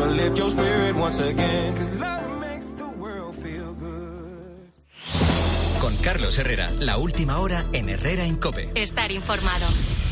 lift your spirit once again, 'cause love makes the world feel good. Con Carlos Herrera, la última hora en Herrera en COPE. Estar informado.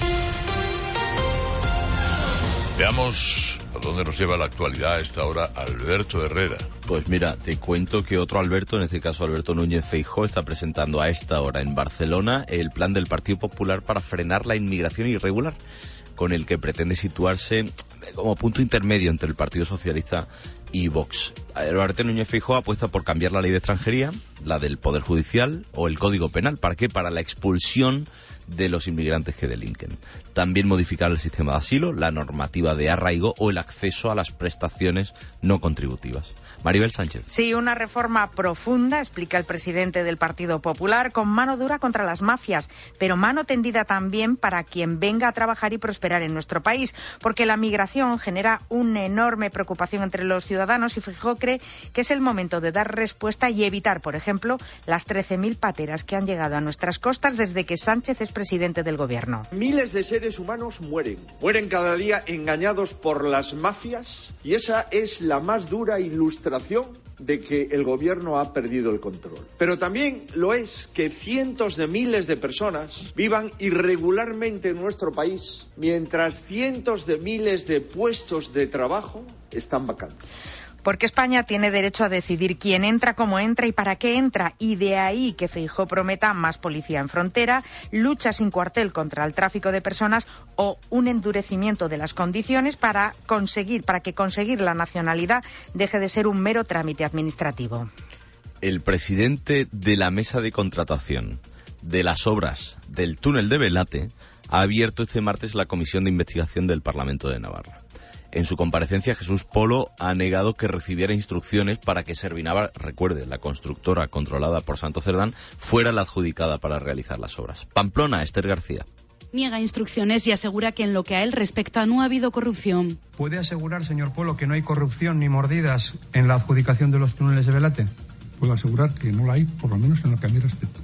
Veamos a dónde nos lleva la actualidad a esta hora Alberto Herrera. Pues mira, te cuento que otro Alberto, en este caso Alberto Núñez Feijóo, está presentando a esta hora en Barcelona el plan del Partido Popular para frenar la inmigración irregular, con el que pretende situarse como punto intermedio entre el Partido Socialista y Vox. Alberto Núñez Feijóo apuesta por cambiar la ley de extranjería, la del Poder Judicial o el Código Penal. ¿Para qué? Para la expulsión de los inmigrantes que delinquen. También modificar el sistema de asilo, la normativa de arraigo o el acceso a las prestaciones no contributivas. Maribel Sánchez. Sí, una reforma profunda, explica el presidente del Partido Popular, con mano dura contra las mafias, pero mano tendida también para quien venga a trabajar y prosperar en nuestro país, porque la migración genera una enorme preocupación entre los ciudadanos y Feijóo cree que es el momento de dar respuesta y evitar, por ejemplo, las 13.000 pateras que han llegado a nuestras costas desde que Sánchez es presidente del gobierno. Miles de seres humanos mueren cada día engañados por las mafias, y esa es la más dura ilustración de que el gobierno ha perdido el control. Pero también lo es que cientos de miles de personas vivan irregularmente en nuestro país, mientras cientos de miles de puestos de trabajo están vacantes. Porque España tiene derecho a decidir quién entra, cómo entra y para qué entra. Y de ahí que Feijóo prometa más policía en frontera, lucha sin cuartel contra el tráfico de personas o un endurecimiento de las condiciones para que conseguir la nacionalidad deje de ser un mero trámite administrativo. El presidente de la mesa de contratación de las obras del túnel de Belate ha abierto este martes la comisión de investigación del Parlamento de Navarra. En su comparecencia, Jesús Polo ha negado que recibiera instrucciones para que Servinavar, recuerde, la constructora controlada por Santo Cerdán, fuera la adjudicada para realizar las obras. Pamplona, Esther García. Niega instrucciones y asegura que en lo que a él respecta no ha habido corrupción. ¿Puede asegurar, señor Polo, que no hay corrupción ni mordidas en la adjudicación de los túneles de Belate? Puedo asegurar que no la hay, por lo menos en lo que a mí respecta.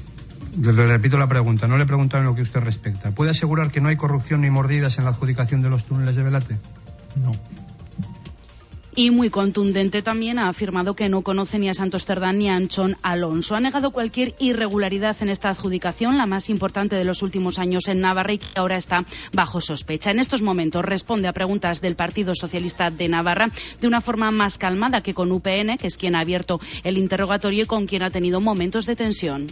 Le repito la pregunta, no le he preguntado en lo que usted respecta. ¿Puede asegurar que no hay corrupción ni mordidas en la adjudicación de los túneles de Belate? No. Y muy contundente también ha afirmado que no conoce ni a Santos Cerdán ni a Anchón Alonso. Ha negado cualquier irregularidad en esta adjudicación, la más importante de los últimos años en Navarra y que ahora está bajo sospecha. En estos momentos responde a preguntas del Partido Socialista de Navarra de una forma más calmada que con UPN, que es quien ha abierto el interrogatorio y con quien ha tenido momentos de tensión.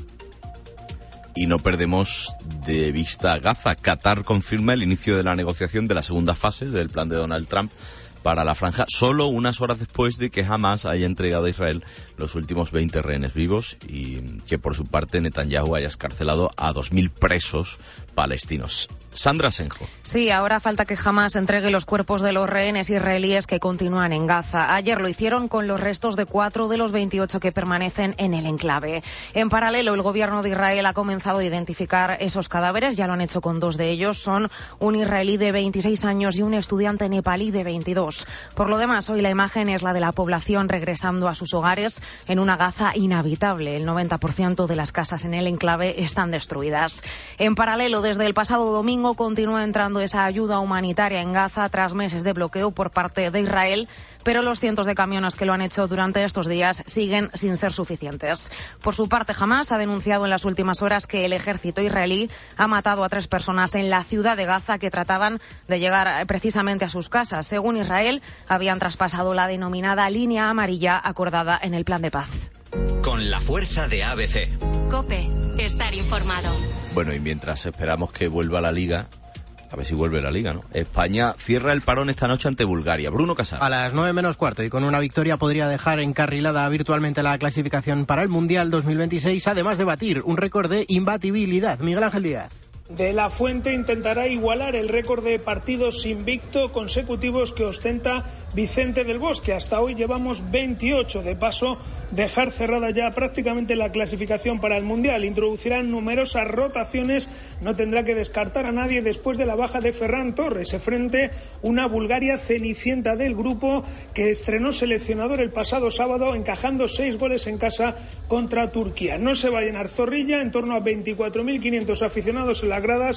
Y no perdemos de vista a Gaza. Qatar confirma el inicio de la negociación de la segunda fase del plan de Donald Trump para la franja, solo unas horas después de que Hamas haya entregado a Israel los últimos 20 rehenes vivos y que por su parte Netanyahu haya excarcelado a 2.000 presos palestinos. Sandra Senjo. Sí, ahora falta que Hamas entregue los cuerpos de los rehenes israelíes que continúan en Gaza. Ayer lo hicieron con los restos de 4 de los 28 que permanecen en el enclave. En paralelo, el gobierno de Israel ha comenzado a identificar esos cadáveres. Ya lo han hecho con 2 de ellos. Son un israelí de 26 años y un estudiante nepalí de 22. Por lo demás, hoy la imagen es la de la población regresando a sus hogares en una Gaza inhabitable. El 90% de las casas en el enclave están destruidas. En paralelo, desde el pasado domingo continúa entrando esa ayuda humanitaria en Gaza tras meses de bloqueo por parte de Israel, pero los cientos de camiones que lo han hecho durante estos días siguen sin ser suficientes. Por su parte, Hamas ha denunciado en las últimas horas que el ejército israelí ha matado a 3 personas en la ciudad de Gaza que trataban de llegar precisamente a sus casas. Según Israel, habían traspasado la denominada línea amarilla acordada en el plan de paz. Con la fuerza de ABC. COPE. Estar informado. Bueno, y mientras esperamos que vuelva la Liga, a ver si vuelve la Liga, ¿no? España cierra el parón esta noche ante Bulgaria. Bruno Casal. A las 9 menos cuarto y con una victoria podría dejar encarrilada virtualmente la clasificación para el Mundial 2026, además de batir un récord de imbatibilidad. Miguel Ángel Díaz. De la Fuente intentará igualar el récord de partidos invicto consecutivos que ostenta Vicente del Bosque. Hasta hoy llevamos 28. De paso, dejar cerrada ya prácticamente la clasificación para el Mundial. Introducirán numerosas rotaciones. No tendrá que descartar a nadie después de la baja de Ferran Torres. Se frente una Bulgaria cenicienta del grupo que estrenó seleccionador el pasado sábado encajando 6 goles en casa contra Turquía. No se va a llenar Zorrilla, en torno a 24.500 aficionados en las gradas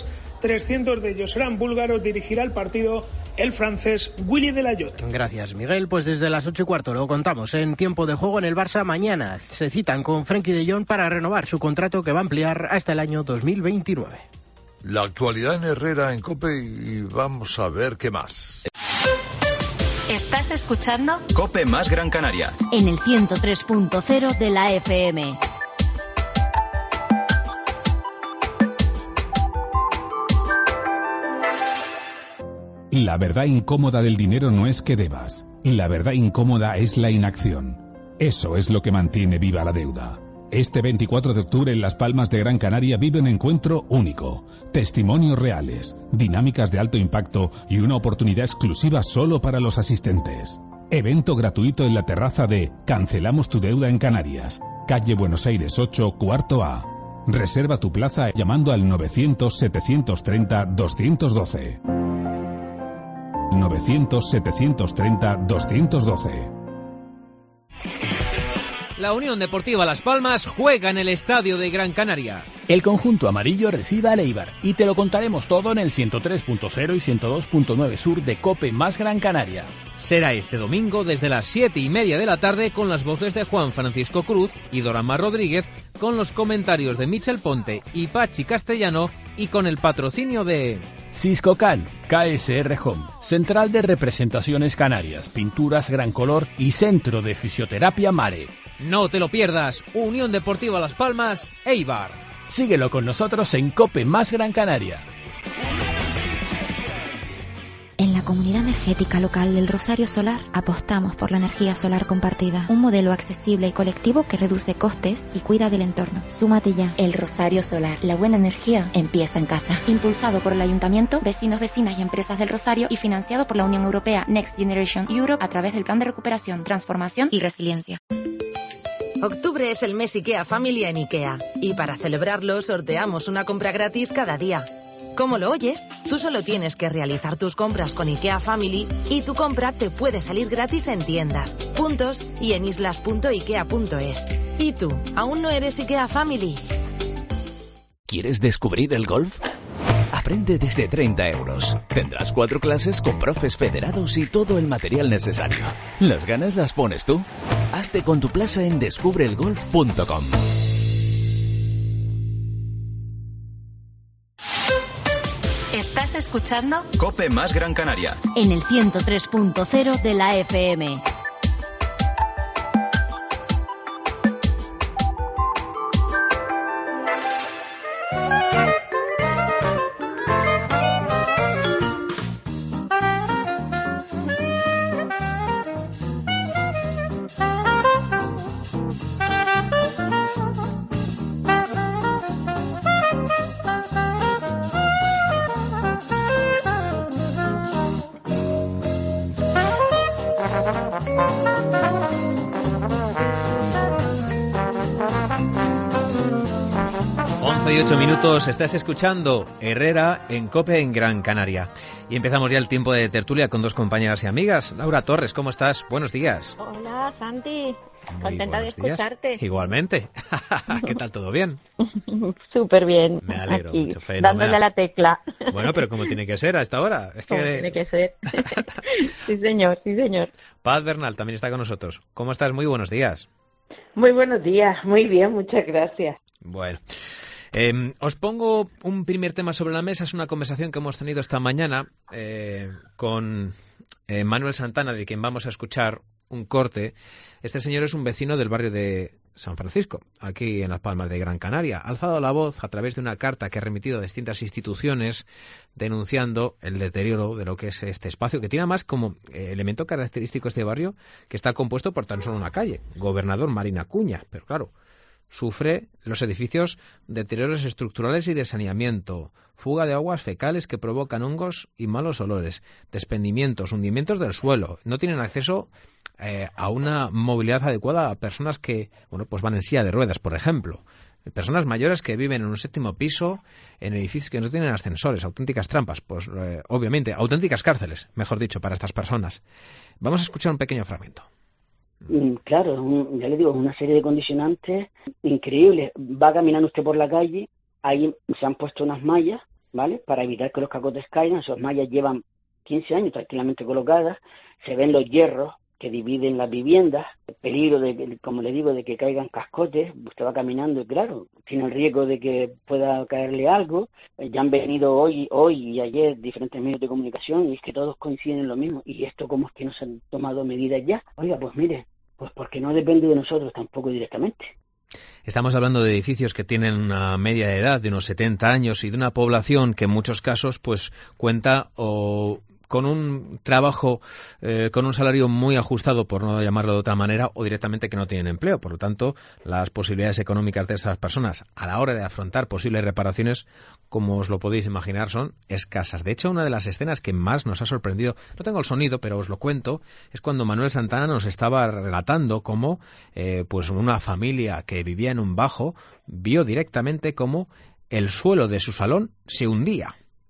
300 de ellos serán búlgaros. Dirigirá el partido el francés Willy Delayot. Gracias, Miguel. Pues desde las 8:15 lo contamos. En tiempo de juego en el Barça mañana se citan con Frenkie de Jong para renovar su contrato que va a ampliar hasta el año 2029. La actualidad en Herrera en COPE y vamos a ver qué más. ¿Estás escuchando? COPE más Gran Canaria. En el 103.0 de la FM. La verdad incómoda del dinero no es que debas. La verdad incómoda es la inacción. Eso es lo que mantiene viva la deuda. Este 24 de octubre en Las Palmas de Gran Canaria vive un encuentro único. Testimonios reales, dinámicas de alto impacto y una oportunidad exclusiva solo para los asistentes. Evento gratuito en la terraza de Cancelamos tu deuda en Canarias, calle Buenos Aires 8, cuarto A. Reserva tu plaza llamando al 900-730-212. 900-730-212. La Unión Deportiva Las Palmas juega en el Estadio de Gran Canaria. El conjunto amarillo recibe al Eibar y te lo contaremos todo en el 103.0 y 102.9 sur de COPE más Gran Canaria. Será este domingo desde las 7:30 de la tarde con las voces de Juan Francisco Cruz y Doramar Rodríguez, con los comentarios de Michel Ponte y Pachi Castellano y con el patrocinio de Siscocan, KSR Home, Central de Representaciones Canarias, Pinturas Gran Color y Centro de Fisioterapia Mare. No te lo pierdas, Unión Deportiva Las Palmas, Eibar. Síguelo con nosotros en COPE más Gran Canaria. En la Comunidad Energética Local del Rosario Solar apostamos por la energía solar compartida, un modelo accesible y colectivo que reduce costes y cuida del entorno. Súmate ya. El Rosario Solar, la buena energía empieza en casa. Impulsado por el Ayuntamiento, vecinos, vecinas y empresas del Rosario y financiado por la Unión Europea Next Generation Europe a través del Plan de Recuperación, Transformación y Resiliencia. Octubre es el mes IKEA Family en IKEA y para celebrarlo sorteamos una compra gratis cada día. ¿Cómo lo oyes? Tú solo tienes que realizar tus compras con IKEA Family y tu compra te puede salir gratis en tiendas, puntos y en islas.ikea.es. ¿Y tú, aún no eres IKEA Family? ¿Quieres descubrir el golf? Aprende desde 30 euros. Tendrás 4 clases con profes federados y todo el material necesario. ¿Las ganas las pones tú? Hazte con tu plaza en descubreelgolf.com. ¿Estás escuchando? COPE más Gran Canaria. En el 103.0 de la FM. y 8 minutos, estás escuchando Herrera en COPE en Gran Canaria. Y empezamos ya el tiempo de tertulia con dos compañeras y amigas. Laura Torres, ¿cómo estás? Buenos días. Hola, Santi. Muy contenta de escucharte. Días. Igualmente. ¿Qué tal? ¿Todo bien? Súper bien. Me alegro aquí, mucho. Fenomenal. Dándole a la tecla. Bueno, pero como tiene que ser a esta hora. Es que... tiene que ser. Sí, señor, sí, señor. Paz Bernal también está con nosotros. ¿Cómo estás? Muy buenos días. Muy buenos días. Muy bien, muchas gracias. Bueno. Os pongo un primer tema sobre la mesa. Es una conversación que hemos tenido esta mañana con Manuel Santana, de quien vamos a escuchar un corte. Este señor es un vecino del barrio de San Francisco, aquí en Las Palmas de Gran Canaria. Ha alzado la voz a través de una carta que ha remitido a distintas instituciones denunciando el deterioro de lo que es este espacio, que tiene más como elemento característico este barrio, que está compuesto por tan solo una calle, Gobernador Marín Acuña. Pero claro, sufre los edificios deterioros estructurales y de saneamiento, fuga de aguas fecales que provocan hongos y malos olores, desprendimientos, hundimientos del suelo. No tienen acceso a una movilidad adecuada a personas que, bueno, pues van en silla de ruedas, por ejemplo. Personas mayores que viven en un séptimo piso, en edificios que no tienen ascensores, auténticas trampas, pues obviamente, auténticas cárceles, mejor dicho, para estas personas. Vamos a escuchar un pequeño fragmento. Claro, ya le digo, es una serie de condicionantes increíbles. Va caminando usted por la calle, ahí se han puesto unas mallas ¿vale? Para evitar que los cacotes caigan. Esas mallas llevan 15 años tranquilamente colocadas, se ven los hierros que dividen las viviendas, el peligro de, como le digo, de que caigan cascotes. Usted va caminando y claro, tiene el riesgo de que pueda caerle algo. Ya han venido hoy y ayer diferentes medios de comunicación y es que todos coinciden en lo mismo. ¿Y esto cómo es que no se han tomado medidas ya? Oiga, pues mire, pues porque no depende de nosotros tampoco directamente. Estamos hablando de edificios que tienen una media de edad de unos 70 años y de una población que en muchos casos pues cuenta con un trabajo, con un salario muy ajustado, por no llamarlo de otra manera, o directamente que no tienen empleo. Por lo tanto, las posibilidades económicas de esas personas a la hora de afrontar posibles reparaciones, como os lo podéis imaginar, son escasas. De hecho, una de las escenas que más nos ha sorprendido, no tengo el sonido, pero os lo cuento, es cuando Manuel Santana nos estaba relatando cómo pues una familia que vivía en un bajo vio directamente cómo el suelo de su salón se hundía.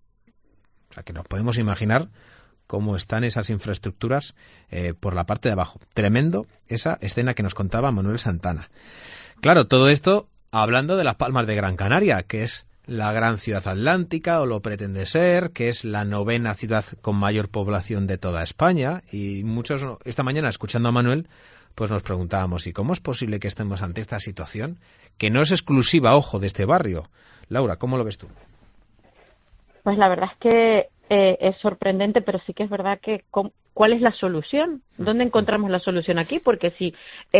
O sea, que nos podemos imaginar cómo están esas infraestructuras por la parte de abajo. Tremendo esa escena que nos contaba Manuel Santana. Claro, todo esto hablando de Las Palmas de Gran Canaria, que es la gran ciudad atlántica, o lo pretende ser, que es la 9ª ciudad con mayor población de toda España. Y muchos, esta mañana, escuchando a Manuel, pues nos preguntábamos, ¿y cómo es posible que estemos ante esta situación que no es exclusiva, ojo, de este barrio? Laura, ¿cómo lo ves tú? Pues la verdad es que es sorprendente, pero sí que es verdad que ¿cuál es la solución? ¿Dónde encontramos la solución aquí? Porque si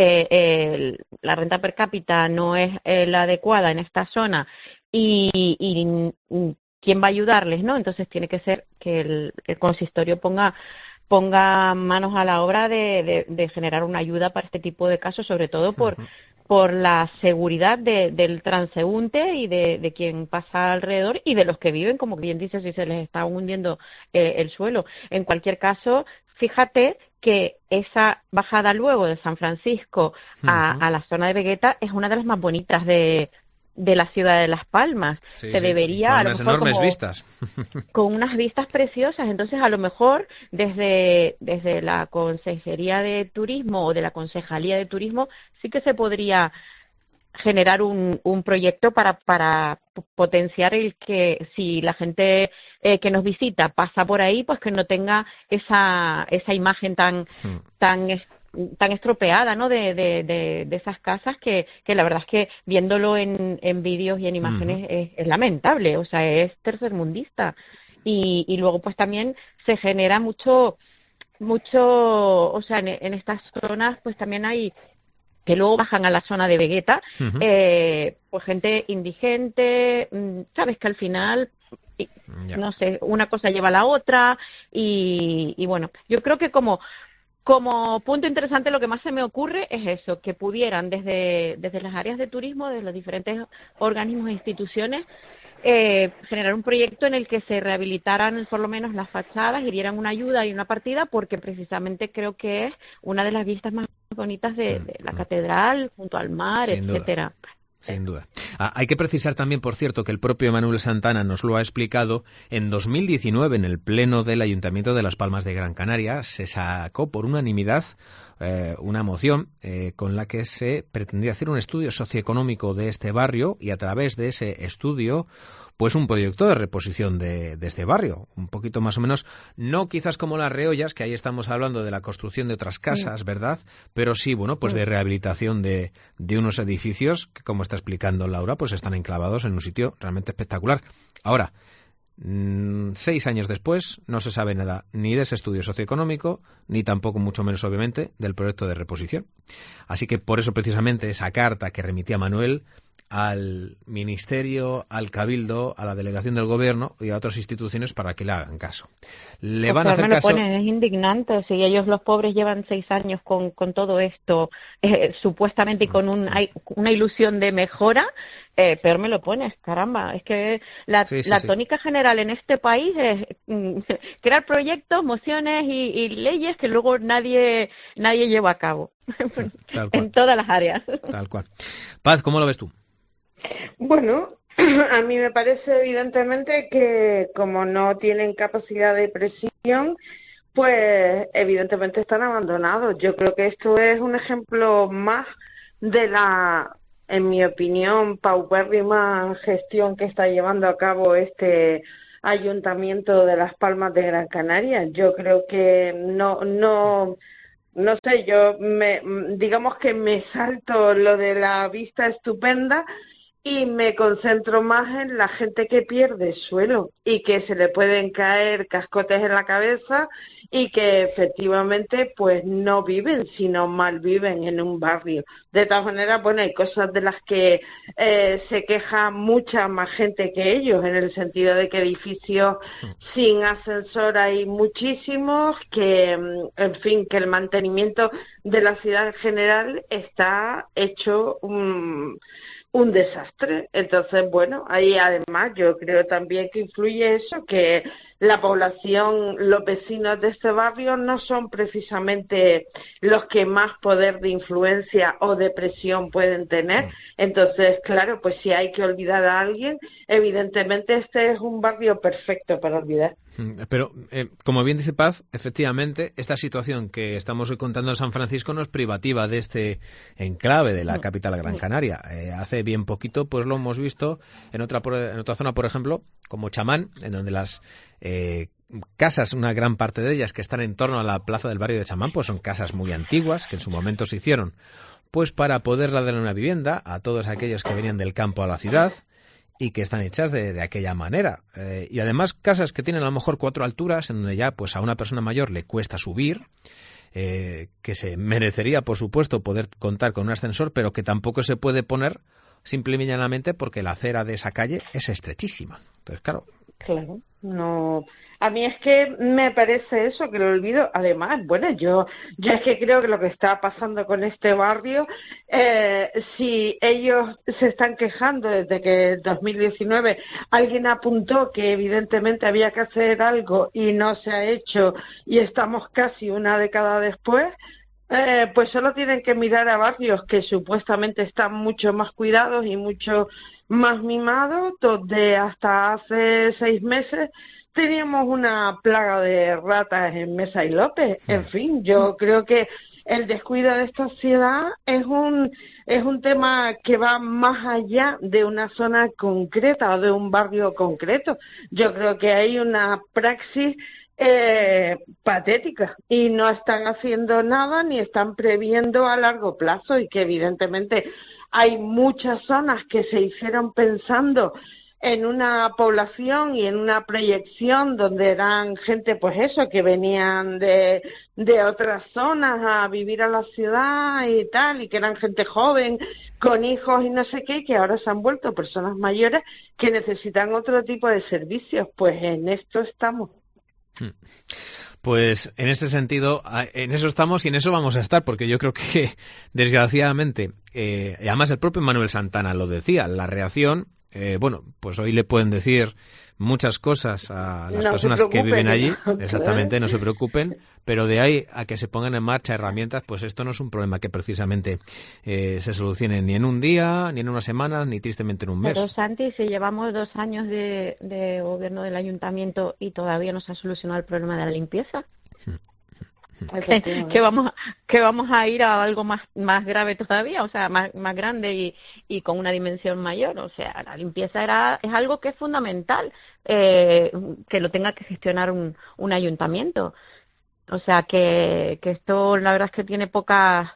la renta per cápita no es la adecuada en esta zona y ¿quién va a ayudarles, no? Entonces tiene que ser que el consistorio ponga manos a la obra de generar una ayuda para este tipo de casos, sobre todo por la seguridad del transeúnte y de quien pasa alrededor y de los que viven, como bien dice, si se les está hundiendo el suelo. En cualquier caso, fíjate que esa bajada luego de San Francisco a la zona de Vegueta es una de las más bonitas de la ciudad de Las Palmas. Sí, se debería, con a lo unas mejor, enormes vistas. Con unas vistas preciosas. Entonces, a lo mejor, desde la Consejería de Turismo o de la Concejalía de Turismo, sí que se podría generar un proyecto para potenciar el que si la gente que nos visita pasa por ahí, pues que no tenga esa imagen tan estropeada, ¿no? de esas casas que la verdad es que viéndolo en vídeos y en imágenes es lamentable, o sea, es tercermundista. Y luego pues también se genera mucho, o sea, en estas zonas pues también hay que luego bajan a la zona de Vegueta, pues gente indigente, sabes que al final, no sé, una cosa lleva a la otra y bueno, yo creo que como punto interesante lo que más se me ocurre es eso, que pudieran desde las áreas de turismo, desde los diferentes organismos e instituciones, generar un proyecto en el que se rehabilitaran por lo menos las fachadas y dieran una ayuda y una partida, porque precisamente creo que es una de las vistas más bonitas de la catedral, junto al mar, etcétera. Sin duda. Hay que precisar también, por cierto, que el propio Manuel Santana nos lo ha explicado. En 2019, en el Pleno del Ayuntamiento de Las Palmas de Gran Canaria, se sacó por unanimidad una moción con la que se pretendía hacer un estudio socioeconómico de este barrio y a través de ese estudio pues un proyecto de reposición de este barrio, un poquito más o menos, no quizás como Las Reollas, que ahí estamos hablando de la construcción de otras casas, ¿verdad? Pero sí, bueno, pues de rehabilitación de unos edificios que, como está explicando Laura, pues están enclavados en un sitio realmente espectacular. Ahora, 6 años después no se sabe nada ni de ese estudio socioeconómico ni tampoco, mucho menos obviamente, del proyecto de reposición. Así que por eso precisamente esa carta que remitía Manuel al Ministerio, al Cabildo, a la Delegación del Gobierno y a otras instituciones para que le hagan caso. Le van a hacer caso. Es indignante. Si ellos, los pobres, llevan 6 años con todo esto, supuestamente, y con una ilusión de mejora, peor me lo pones, caramba. Es que la tónica general en este país es crear proyectos, mociones y leyes que luego nadie lleva a cabo. En todas las áreas. Tal cual. Paz, ¿cómo lo ves tú? Bueno, a mí me parece evidentemente que como no tienen capacidad de presión, pues evidentemente están abandonados. Yo creo que esto es un ejemplo más de la en mi opinión, paupérrima gestión que está llevando a cabo este Ayuntamiento de Las Palmas de Gran Canaria. Yo creo que no sé, digamos que me salto lo de la vista estupenda y me concentro más en la gente que pierde suelo y que se le pueden caer cascotes en la cabeza y que efectivamente pues no viven, sino malviven en un barrio. De todas maneras, bueno, hay cosas de las que se queja mucha más gente que ellos, en el sentido de que edificios sin ascensor hay muchísimos, que en fin, que el mantenimiento de la ciudad en general está hecho un desastre. Entonces, bueno, ahí además yo creo también que influye eso, que la población, los vecinos de este barrio no son precisamente los que más poder de influencia o de presión pueden tener. Entonces, claro, pues si hay que olvidar a alguien, evidentemente este es un barrio perfecto para olvidar. Pero, como bien dice Paz, efectivamente, esta situación que estamos hoy contando en San Francisco no es privativa de este enclave de la capital Gran Canaria. Hace bien poquito, pues lo hemos visto en otra zona, por ejemplo, como Chamán, en donde las casas, una gran parte de ellas que están en torno a la plaza del barrio de Chamán, pues son casas muy antiguas que en su momento se hicieron pues para poder dar una vivienda a todos aquellos que venían del campo a la ciudad y que están hechas de aquella manera. Y además casas que tienen a lo mejor 4 alturas, en donde ya pues a una persona mayor le cuesta subir, que se merecería, por supuesto, poder contar con un ascensor, pero que tampoco se puede poner simple y llanamente porque la acera de esa calle es estrechísima. Entonces, claro. Claro, no. A mí es que me parece eso, que lo olvido. Además, bueno, yo es que creo que lo que está pasando con este barrio, si ellos se están quejando desde que en 2019 alguien apuntó que evidentemente había que hacer algo y no se ha hecho y estamos casi una década después, pues solo tienen que mirar a barrios que supuestamente están mucho más cuidados y mucho más mimados, donde hasta hace 6 meses teníamos una plaga de ratas en Mesa y López. En fin, yo creo que el descuido de esta ciudad es un tema que va más allá de una zona concreta o de un barrio concreto. Yo creo que hay una praxis patética y no están haciendo nada ni están previendo a largo plazo, y que evidentemente hay muchas zonas que se hicieron pensando en una población y en una proyección donde eran gente, pues eso, que venían de otras zonas a vivir a la ciudad y tal, y que eran gente joven, con hijos y no sé qué, y que ahora se han vuelto personas mayores que necesitan otro tipo de servicios. Pues en esto estamos. Pues en este sentido, en eso estamos y en eso vamos a estar, porque yo creo que, desgraciadamente, y además el propio Manuel Santana lo decía, la reacción, bueno, pues hoy le pueden decir muchas cosas a las personas que viven allí, exactamente, no se preocupen, pero de ahí a que se pongan en marcha herramientas, pues esto no es un problema que precisamente se solucione ni en un día, ni en una semana, ni tristemente en un mes. Pero Santi, si llevamos 2 años de gobierno del ayuntamiento y todavía no se ha solucionado el problema de la limpieza, que vamos a ir a algo más grave todavía, o sea, más grande y con una dimensión mayor. O sea, la limpieza es algo que es fundamental, que lo tenga que gestionar un ayuntamiento. O sea, que esto la verdad es que tiene poca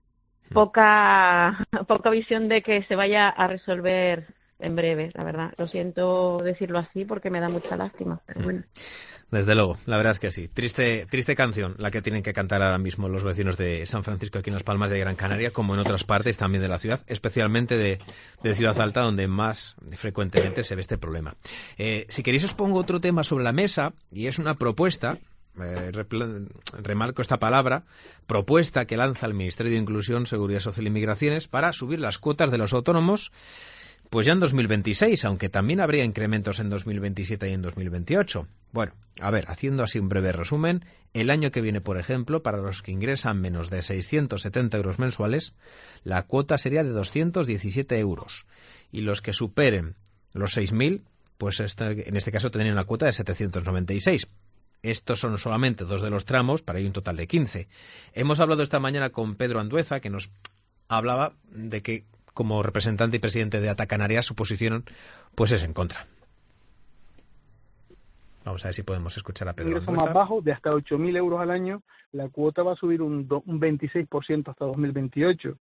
visión de que se vaya a resolver en breve, la verdad. Lo siento decirlo así porque me da mucha lástima, pero bueno. Desde luego, la verdad es que sí. Triste canción la que tienen que cantar ahora mismo los vecinos de San Francisco aquí en Las Palmas de Gran Canaria, como en otras partes también de la ciudad, especialmente de Ciudad Alta, donde más frecuentemente se ve este problema. Si queréis os pongo otro tema sobre la mesa, y es una propuesta, remarco esta palabra, propuesta que lanza el Ministerio de Inclusión, Seguridad Social y Migraciones para subir las cuotas de los autónomos, pues ya en 2026, aunque también habría incrementos en 2027 y en 2028. Bueno, a ver, haciendo así un breve resumen, el año que viene, por ejemplo, para los que ingresan menos de 670 euros mensuales, la cuota sería de 217 euros. Y los que superen los 6.000, pues en este caso tendrían una cuota de 796. Estos son solamente 2 de los tramos, para ir un total de 15. Hemos hablado esta mañana con Pedro Andueza, que nos hablaba de que como representante y presidente de ATA Canarias, su posición pues es en contra. Vamos a ver si podemos escuchar a Pedro ingreso Andueza. más bajo, de hasta 8.000 euros al año, la cuota va a subir un 26% hasta 2028,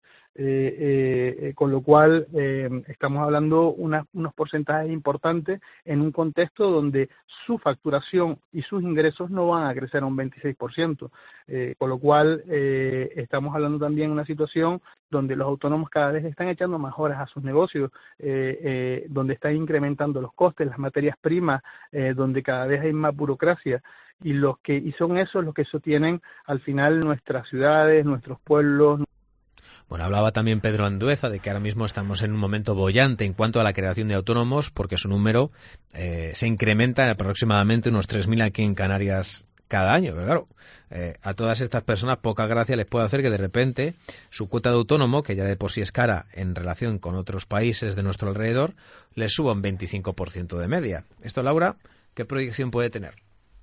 con lo cual estamos hablando unos porcentajes importantes en un contexto donde su facturación y sus ingresos no van a crecer a un 26%, con lo cual estamos hablando también de una situación donde los autónomos cada vez están echando más horas a sus negocios, donde están incrementando los costes, las materias primas, donde cada vez hay más burocracia, y son esos los que sostienen al final nuestras ciudades, nuestros pueblos. Bueno, hablaba también Pedro Andueza de que ahora mismo estamos en un momento boyante en cuanto a la creación de autónomos, porque su número se incrementa en aproximadamente unos 3.000 aquí en Canarias cada año. Pero claro, a todas estas personas poca gracia les puede hacer que de repente su cuota de autónomo, que ya de por sí es cara en relación con otros países de nuestro alrededor, les suba un 25% de media. Esto, Laura, ¿qué proyección puede tener?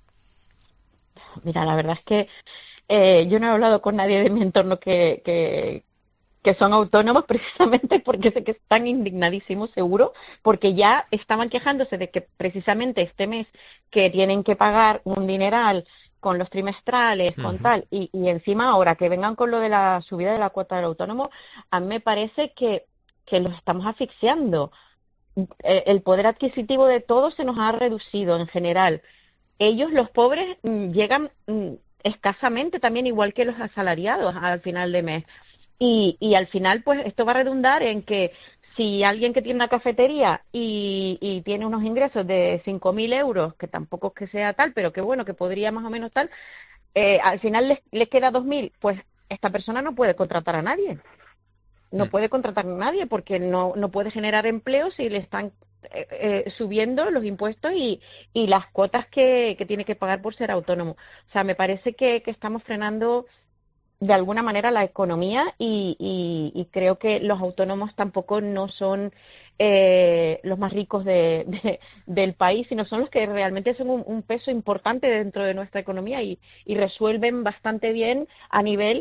Mira, la verdad es que yo no he hablado con nadie de mi entorno que son autónomos, precisamente porque sé que están indignadísimos, seguro, porque ya estaban quejándose de que precisamente este mes que tienen que pagar un dineral con los trimestrales, con tal, y encima ahora que vengan con lo de la subida de la cuota del autónomo, a mí me parece que los estamos asfixiando. El poder adquisitivo de todos se nos ha reducido en general. Ellos, los pobres, llegan escasamente también, igual que los asalariados al final de mes. Y al final, pues esto va a redundar en que si alguien que tiene una cafetería y tiene unos ingresos de 5.000 euros, que tampoco es que sea tal, pero que bueno, que podría más o menos tal, al final les queda 2.000, pues esta persona no puede contratar a nadie. No puede contratar a nadie porque no puede generar empleo si le están subiendo los impuestos y las cuotas que tiene que pagar por ser autónomo. O sea, me parece que estamos frenando de alguna manera la economía y creo que los autónomos tampoco no son los más ricos del país, sino son los que realmente son un peso importante dentro de nuestra economía y resuelven bastante bien a nivel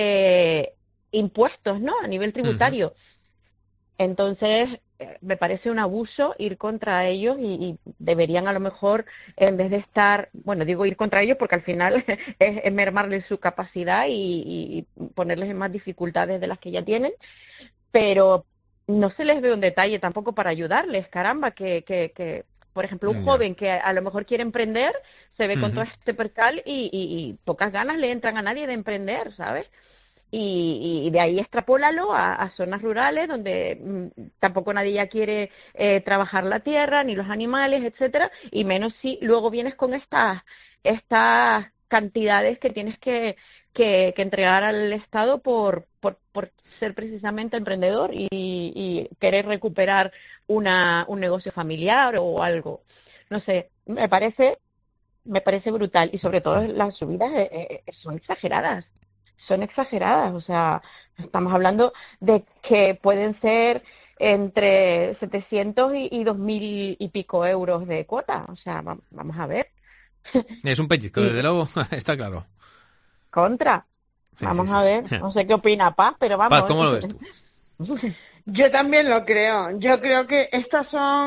impuestos, ¿no? A nivel tributario. Entonces, me parece un abuso ir contra ellos y deberían a lo mejor, en vez de estar, bueno, digo ir contra ellos porque al final es mermarles su capacidad y ponerles en más dificultades de las que ya tienen, pero no se les ve un detalle tampoco para ayudarles, caramba, que por ejemplo, un joven que a lo mejor quiere emprender, se ve con todo este percal y pocas ganas le entran a nadie de emprender, ¿sabes? Y de ahí extrapólalo a zonas rurales donde tampoco nadie ya quiere trabajar la tierra, ni los animales, etcétera, y menos si luego vienes con estas cantidades que tienes que entregar al Estado por ser precisamente emprendedor y querer recuperar un negocio familiar o algo. No sé, me parece brutal y sobre todo las subidas son exageradas. Son exageradas, o sea, estamos hablando de que pueden ser entre 700 y 2.000 y pico euros de cuota, o sea, vamos a ver. Es un pellizco, desde luego, está claro. Contra. Vamos a ver, no sé qué opina Paz, pero vamos. Paz, ¿cómo lo ves tú? Yo también lo creo. Yo creo que esto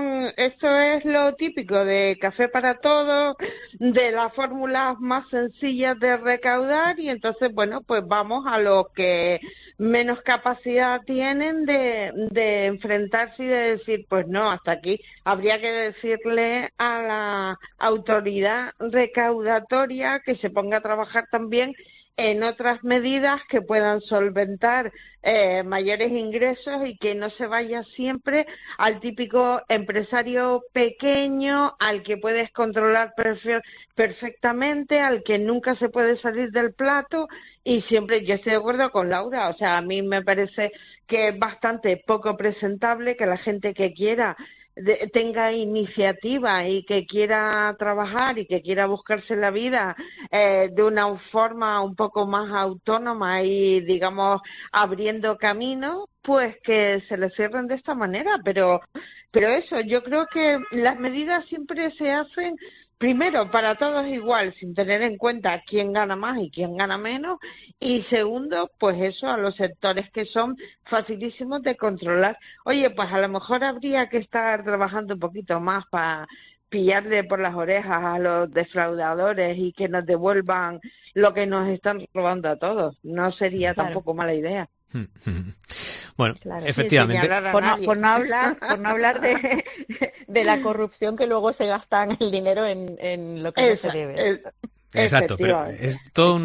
es lo típico de café para todos, de las fórmulas más sencillas de recaudar y entonces, bueno, pues vamos a los que menos capacidad tienen de enfrentarse y de decir, pues no, hasta aquí. Habría que decirle a la autoridad recaudatoria que se ponga a trabajar también en otras medidas que puedan solventar mayores ingresos y que no se vaya siempre al típico empresario pequeño, al que puedes controlar perfectamente, al que nunca se puede salir del plato y siempre, yo estoy de acuerdo con Laura, o sea, a mí me parece que es bastante poco presentable que la gente que quiera tenga iniciativa y que quiera trabajar y que quiera buscarse la vida de una forma un poco más autónoma y, digamos, abriendo camino, pues que se le cierren de esta manera. Pero eso, yo creo que las medidas siempre se hacen primero, para todos igual, sin tener en cuenta quién gana más y quién gana menos, y segundo, pues eso, a los sectores que son facilísimos de controlar. Oye, pues a lo mejor habría que estar trabajando un poquito más para pillarle por las orejas a los defraudadores y que nos devuelvan lo que nos están robando a todos. No sería tampoco mala idea. Bueno, efectivamente. Por no hablar de la corrupción que luego se gasta en el dinero en lo que no se debe. Exacto, pero es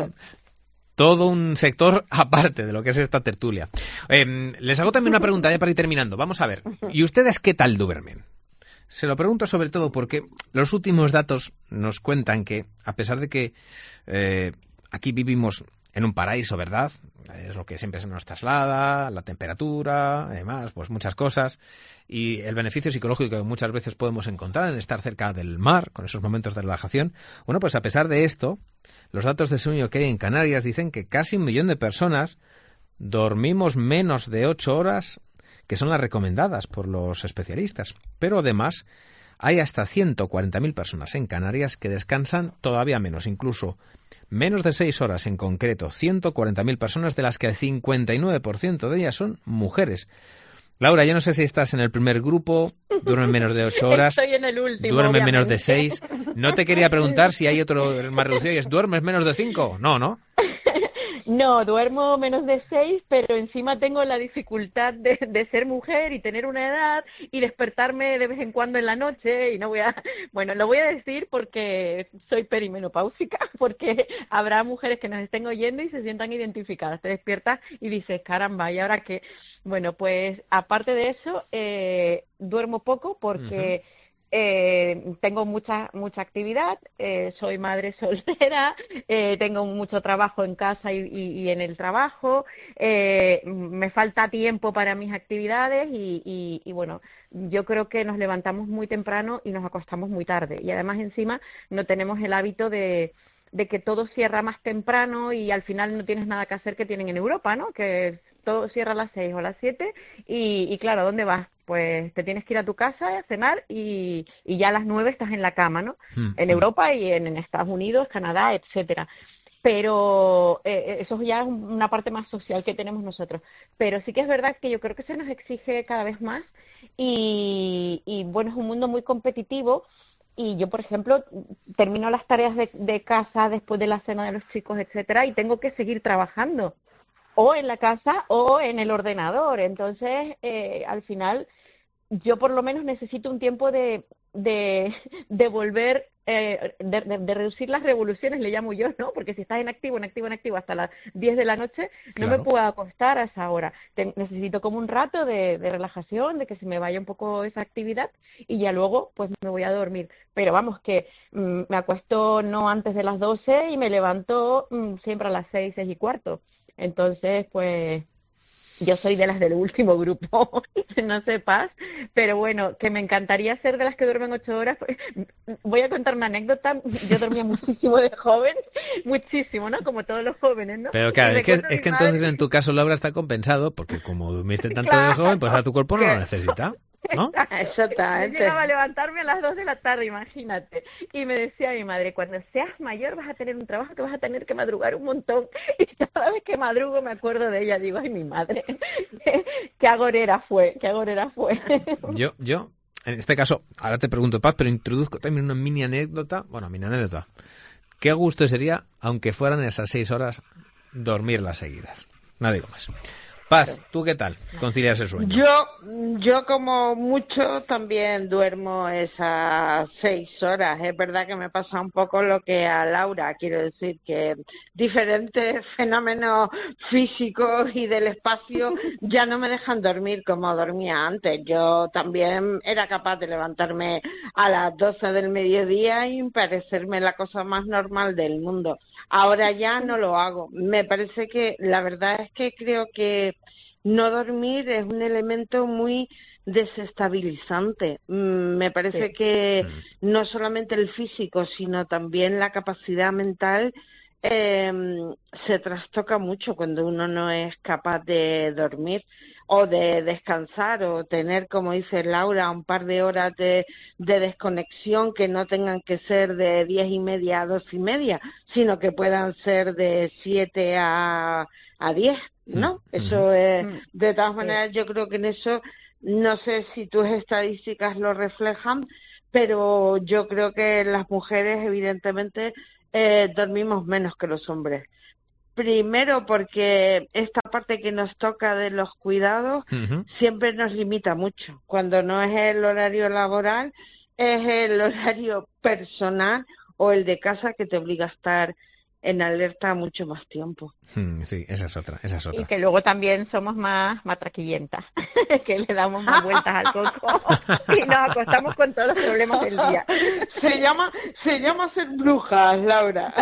todo un sector aparte de lo que es esta tertulia. Les hago también una pregunta ya para ir terminando. Vamos a ver, ¿y ustedes qué tal duermen? Se lo pregunto sobre todo porque los últimos datos nos cuentan que, a pesar de que aquí vivimos en un paraíso, ¿verdad? Es lo que siempre se nos traslada, la temperatura, además, pues muchas cosas, y el beneficio psicológico que muchas veces podemos encontrar en estar cerca del mar, con esos momentos de relajación. Bueno, pues a pesar de esto, los datos de sueño que hay en Canarias dicen que casi 1 millón de personas dormimos menos de 8 horas, que son las recomendadas por los especialistas. Pero además hay hasta 140.000 personas en Canarias que descansan todavía menos, incluso menos de 6 horas en concreto. 140.000 personas, de las que el 59% de ellas son mujeres. Laura, yo no sé si estás en el primer grupo, duermen menos de 8 horas, estoy en el último, duermen obviamente. menos de 6. No te quería preguntar si hay otro más reducido y es, ¿duermes menos de 5? No, ¿no? No, duermo menos de 6, pero encima tengo la dificultad de ser mujer y tener una edad y despertarme de vez en cuando en la noche, y no voy a... Bueno, lo voy a decir porque soy perimenopáusica, porque habrá mujeres que nos estén oyendo y se sientan identificadas. Te despiertas y dices, caramba, ¿y ahora qué? Bueno, pues aparte de eso, duermo poco porque... tengo mucha actividad, soy madre soltera, tengo mucho trabajo en casa y en el trabajo, me falta tiempo para mis actividades y bueno, yo creo que nos levantamos muy temprano y nos acostamos muy tarde, y además encima no tenemos el hábito de que todo cierra más temprano y al final no tienes nada que hacer, que tienen en Europa, ¿no? Que todo cierra a las 6 o a las 7 y claro, ¿a dónde vas? Pues te tienes que ir a tu casa a cenar y ya a las 9 estás en la cama, ¿no? En Europa y en Estados Unidos, Canadá, etcétera. Pero eso ya es una parte más social que tenemos nosotros. Pero sí que es verdad que yo creo que se nos exige cada vez más y bueno, es un mundo muy competitivo. Y yo, por ejemplo, termino las tareas de casa después de la cena de los chicos, etcétera, y tengo que seguir trabajando o en la casa o en el ordenador. Entonces, al final, yo por lo menos necesito un tiempo de volver, de reducir las revoluciones, le llamo yo, ¿no? Porque si estás en activo hasta las 10 de la noche, no me puedo acostar a esa hora. Necesito como un rato de relajación, de que se me vaya un poco esa actividad y ya luego pues me voy a dormir. Pero vamos, que me acuesto no antes de las 12 y me levanto siempre a las 6 y cuarto. Entonces, pues... yo soy de las del último grupo, no sepas, pero bueno, que me encantaría ser de las que duermen 8 horas. Voy a contar una anécdota. Yo dormía muchísimo de joven, muchísimo, ¿no? Como todos los jóvenes, ¿no? Pero claro, es que entonces en tu caso, Laura, está compensado, porque como dormiste tanto de joven, pues a tu cuerpo no lo necesita, ¿no? Exactamente. Yo llegaba a levantarme a las 2 de la tarde, imagínate. Y me decía mi madre, cuando seas mayor vas a tener un trabajo que vas a tener que madrugar un montón. Y cada vez que madrugo me acuerdo de ella, digo, ay, mi madre, qué agorera fue. Yo, en este caso, ahora te pregunto, Paz, pero introduzco también una mini anécdota. Qué gusto sería, aunque fueran esas 6 horas, dormirlas seguidas. No digo más. Paz, ¿tú qué tal? ¿Concilias el sueño? Yo como mucho también duermo esas 6 horas. Es verdad que me pasa un poco lo que a Laura, quiero decir que diferentes fenómenos físicos y del espacio ya no me dejan dormir como dormía antes. Yo también era capaz de levantarme a las 12 del mediodía y parecerme la cosa más normal del mundo. Ahora ya no lo hago. Me parece que la verdad es que creo que no dormir es un elemento muy desestabilizante. Me parece que no solamente el físico, sino también la capacidad mental se trastoca mucho cuando uno no es capaz de dormir o de descansar o tener, como dice Laura, un par de horas de desconexión que no tengan que ser de 10:30 a 2:30, sino que puedan ser de 7 a 10, ¿no? Eso es, de todas maneras, yo creo que en eso, no sé si tus estadísticas lo reflejan, pero yo creo que las mujeres, evidentemente, dormimos menos que los hombres. Primero porque esta parte que nos toca de los cuidados siempre nos limita mucho. Cuando no es el horario laboral, es el horario personal o el de casa que te obliga a estar en alerta mucho más tiempo. Sí, esa es otra. Y que luego también somos más matraquillentas, que le damos más vueltas al coco y nos acostamos con todos los problemas del día. Se llama ser brujas, Laura.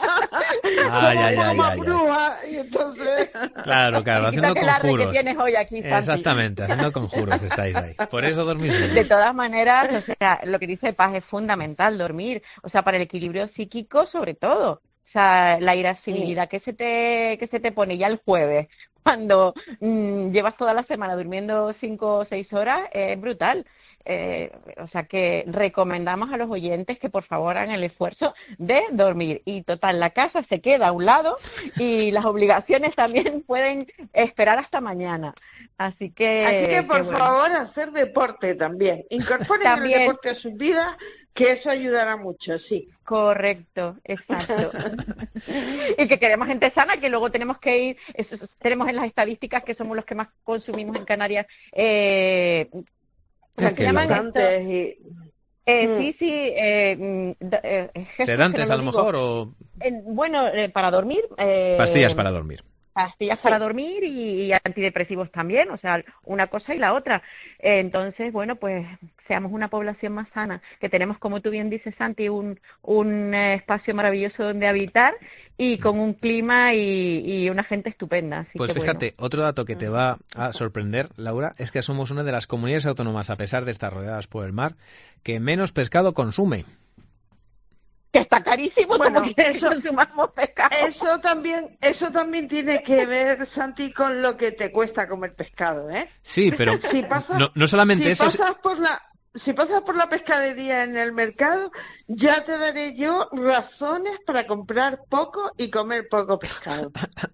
Bruja, y entonces... Claro, haciendo conjuros. Que tienes hoy aquí, Santi. Exactamente, haciendo conjuros estáis ahí. Por eso dormís menos. De todas maneras, o sea, lo que dice Paz es fundamental, dormir. O sea, para el equilibrio psíquico sobre todo. O sea, la irascibilidad que se te pone ya el jueves, cuando llevas toda la semana durmiendo 5 o 6 horas, es brutal. O sea que recomendamos a los oyentes que por favor hagan el esfuerzo de dormir. Y total, la casa se queda a un lado y las obligaciones también pueden esperar hasta mañana. Así que por favor, hacer deporte también. Incorporen el deporte a sus vidas, que eso ayudará mucho, sí. Correcto, exacto. Y que queremos gente sana, que luego tenemos que ir, tenemos en las estadísticas que somos los que más consumimos en Canarias, se llaman sedantes sedantes a lo mejor, o para dormir, pastillas para dormir. Pastillas para dormir y antidepresivos también, o sea, una cosa y la otra. Entonces, bueno, pues seamos una población más sana, que tenemos, como tú bien dices, Santi, un espacio maravilloso donde habitar y con un clima y una gente estupenda. Así pues que, fíjate, otro dato que te va a sorprender, Laura, es que somos una de las comunidades autónomas, a pesar de estar rodeadas por el mar, que menos pescado consume. Que está carísimo, como que consumamos pescado. Eso también tiene que ver, Santi, con lo que te cuesta comer pescado, ¿eh? Sí, pero no solamente eso. Si pasas por la pescadería en el mercado, ya te daré yo razones para comprar poco y comer poco pescado.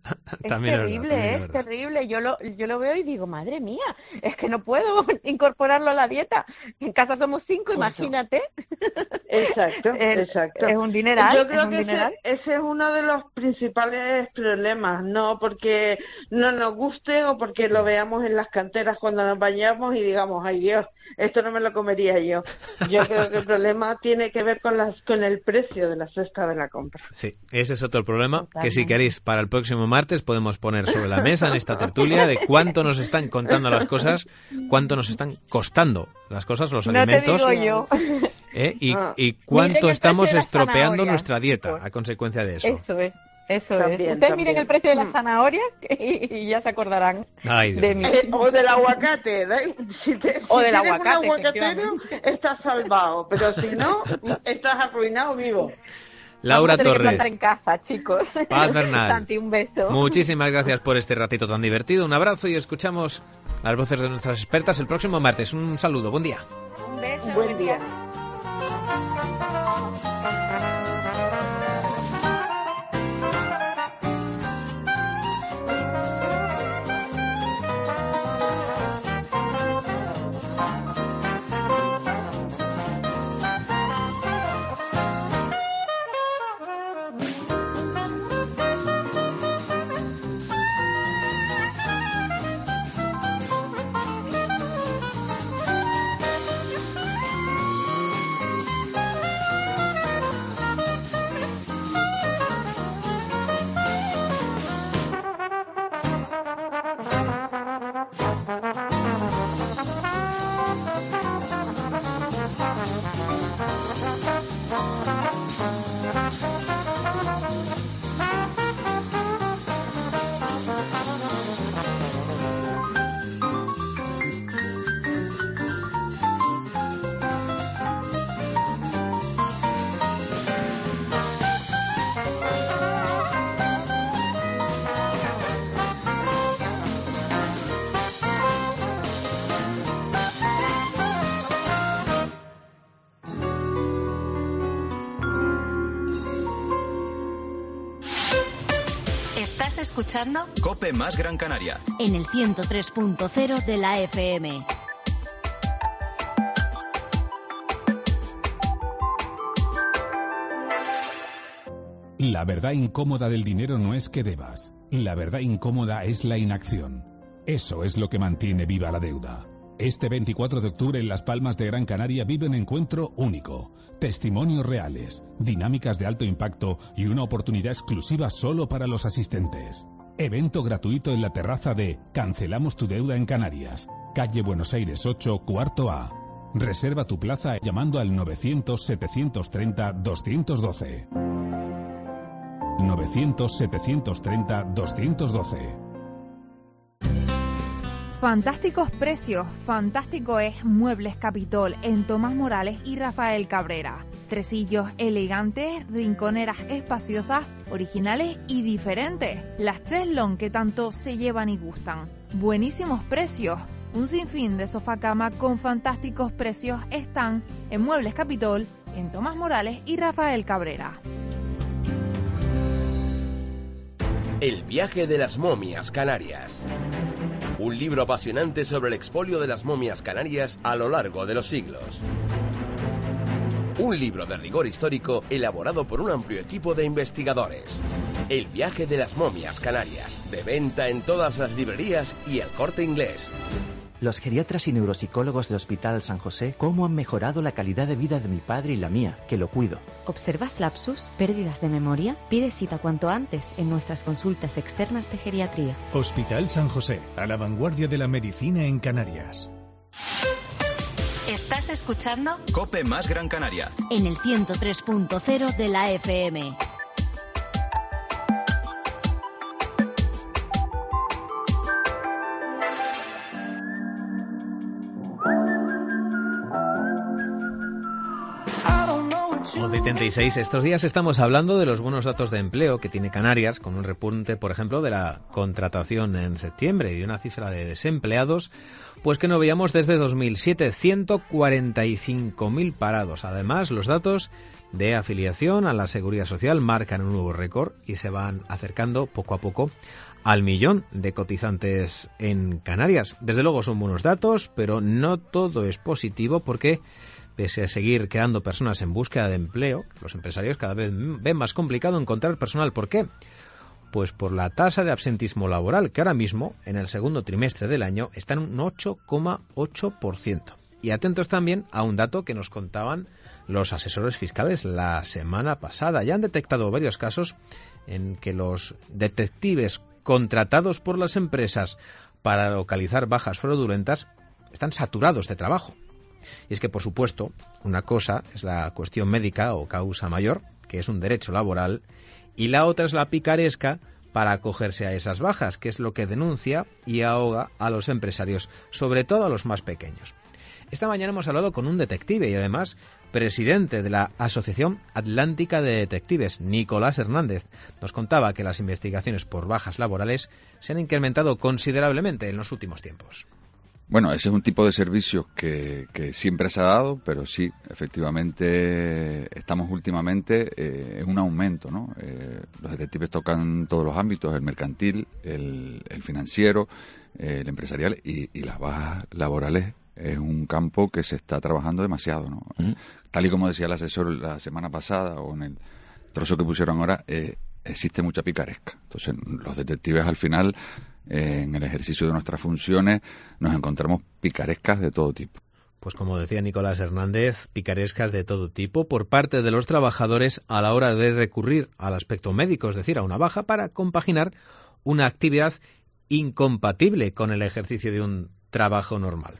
Es terrible. Yo lo veo y digo, madre mía, es que no puedo incorporarlo a la dieta. En casa somos 5, imagínate. Exacto. Es un dineral. Yo creo que ese es uno de los principales problemas, no porque no nos guste o porque lo veamos en las canteras cuando nos bañamos y digamos, ay Dios, esto no me lo comería yo. Yo creo que el problema tiene que ver con el precio de la cesta de la compra. Sí, ese es otro problema. Totalmente. Que si queréis, para el próximo martes podemos poner sobre la mesa en esta tertulia de cuánto nos están contando las cosas, cuánto nos están costando las cosas, los alimentos. No te digo yo. Y cuánto estamos estropeando nuestra dieta a consecuencia de eso. Eso es. Ustedes miren el precio de las zanahorias y ya se acordarán de mí. O del aguacate. Si del aguacate. Un aguacatero, estás salvado, pero si no, estás arruinado vivo. Laura Torres. Vamos a tener que plantar en casa, chicos. Paz Bernal. Santi, un beso. Muchísimas gracias por este ratito tan divertido. Un abrazo y escuchamos las voces de nuestras expertas el próximo martes. Un saludo. Buen día. Un beso. Buen día. ¿Estás escuchando? COPE más Gran Canaria. En el 103.0 de la FM. La verdad incómoda del dinero no es que debas. La verdad incómoda es la inacción. Eso es lo que mantiene viva la deuda. Este 24 de octubre en Las Palmas de Gran Canaria vive un encuentro único. Testimonios reales, dinámicas de alto impacto y una oportunidad exclusiva solo para los asistentes. Evento gratuito en la terraza de Cancelamos tu deuda en Canarias, calle Buenos Aires 8, cuarto A. Reserva tu plaza llamando al 900-730-212. 900-730-212. Fantásticos precios, fantástico es Muebles Capitol en Tomás Morales y Rafael Cabrera. Tresillos elegantes, rinconeras espaciosas, originales y diferentes. Las cheslón que tanto se llevan y gustan. Buenísimos precios. Un sinfín de sofá cama con fantásticos precios están en Muebles Capitol en Tomás Morales y Rafael Cabrera. El viaje de las momias canarias. Un libro apasionante sobre el expolio de las momias canarias a lo largo de los siglos. Un libro de rigor histórico elaborado por un amplio equipo de investigadores. El viaje de las momias canarias. De venta en todas las librerías y El Corte Inglés. Los geriatras y neuropsicólogos del Hospital San José, cómo han mejorado la calidad de vida de mi padre y la mía, que lo cuido. ¿Observas lapsus, pérdidas de memoria? Pide cita cuanto antes en nuestras consultas externas de geriatría. Hospital San José, a la vanguardia de la medicina en Canarias. ¿Estás escuchando? COPE más Gran Canaria. En el 103.0 de la FM. De 36. Estos días estamos hablando de los buenos datos de empleo que tiene Canarias, con un repunte, por ejemplo, de la contratación en septiembre y una cifra de desempleados, pues que no veíamos desde 2007, 145.000 parados. Además, los datos de afiliación a la Seguridad Social marcan un nuevo récord y se van acercando poco a poco al 1.000.000 de cotizantes en Canarias. Desde luego son buenos datos, pero no todo es positivo porque, pese a seguir quedando personas en búsqueda de empleo, los empresarios cada vez ven más complicado encontrar personal. ¿Por qué? Pues por la tasa de absentismo laboral, que ahora mismo, en el segundo trimestre del año, está en un 8,8%. Y atentos también a un dato que nos contaban los asesores fiscales la semana pasada. Ya han detectado varios casos en que los detectives contratados por las empresas para localizar bajas fraudulentas están saturados de trabajo. Y es que, por supuesto, una cosa es la cuestión médica o causa mayor, que es un derecho laboral, y la otra es la picaresca para acogerse a esas bajas, que es lo que denuncia y ahoga a los empresarios, sobre todo a los más pequeños. Esta mañana hemos hablado con un detective y además presidente de la Asociación Atlántica de Detectives, Nicolás Hernández. Nos contaba que las investigaciones por bajas laborales se han incrementado considerablemente en los últimos tiempos. Bueno, ese es un tipo de servicio que siempre se ha dado, pero sí, efectivamente, estamos últimamente en un aumento, ¿no? Los detectives tocan todos los ámbitos, el mercantil, el financiero, el empresarial y las bajas laborales. Es un campo que se está trabajando demasiado, ¿no? Tal y como decía el asesor la semana pasada o en el trozo que pusieron ahora, existe mucha picaresca. Entonces, los detectives al final, en el ejercicio de nuestras funciones, nos encontramos picarescas de todo tipo. Pues como decía Nicolás Hernández, picarescas de todo tipo por parte de los trabajadores a la hora de recurrir al aspecto médico, es decir, a una baja para compaginar una actividad incompatible con el ejercicio de un trabajo normal.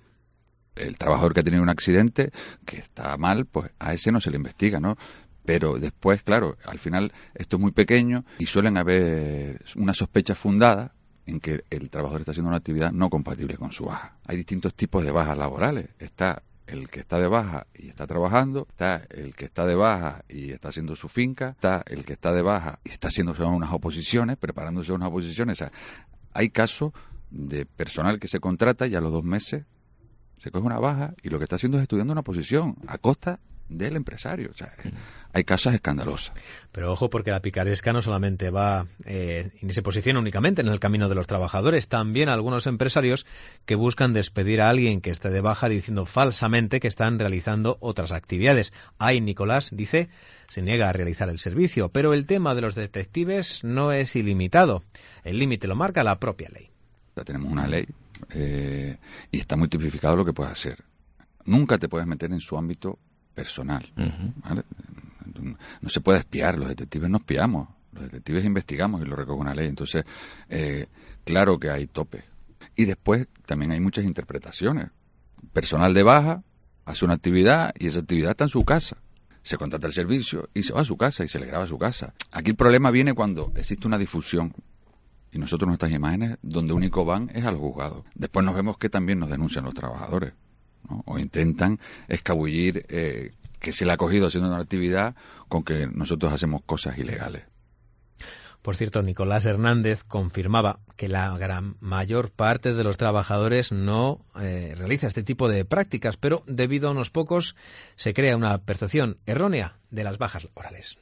El trabajador que ha tenido un accidente, que está mal, pues a ese no se le investiga, ¿no? Pero después, claro, al final esto es muy pequeño y suelen haber una sospecha fundada en que el trabajador está haciendo una actividad no compatible con su baja. Hay distintos tipos de bajas laborales. Está el que está de baja y está trabajando, está el que está de baja y está haciendo su finca, está el que está de baja y está haciendo unas oposiciones, preparándose unas oposiciones. O sea, hay casos de personal que se contrata y a los 2 meses se coge una baja y lo que está haciendo es estudiando una posición a costa del empresario. O sea, hay casos escandalosas. Pero ojo, porque la picaresca no solamente va y se posiciona únicamente en el camino de los trabajadores, también algunos empresarios que buscan despedir a alguien que esté de baja diciendo falsamente que están realizando otras actividades. Ahí Nicolás dice, se niega a realizar el servicio, pero el tema de los detectives no es ilimitado. El límite lo marca la propia ley. Ya tenemos una ley y está muy tipificado lo que puedes hacer. Nunca te puedes meter en su ámbito personal. ¿Vale? No se puede espiar, los detectives no espiamos, los detectives investigamos y lo recoge una ley. Entonces, claro que hay tope. Y después también hay muchas interpretaciones. Personal de baja hace una actividad y esa actividad está en su casa. Se contrata el servicio y se va a su casa y se le graba a su casa. Aquí el problema viene cuando existe una difusión y nosotros nuestras imágenes donde único van es al juzgado. Después nos vemos que también nos denuncian los trabajadores, ¿no? O intentan escabullir que se le ha cogido haciendo una actividad con que nosotros hacemos cosas ilegales. Por cierto, Nicolás Hernández confirmaba que la gran mayor parte de los trabajadores no realiza este tipo de prácticas, pero debido a unos pocos se crea una percepción errónea de las bajas laborales.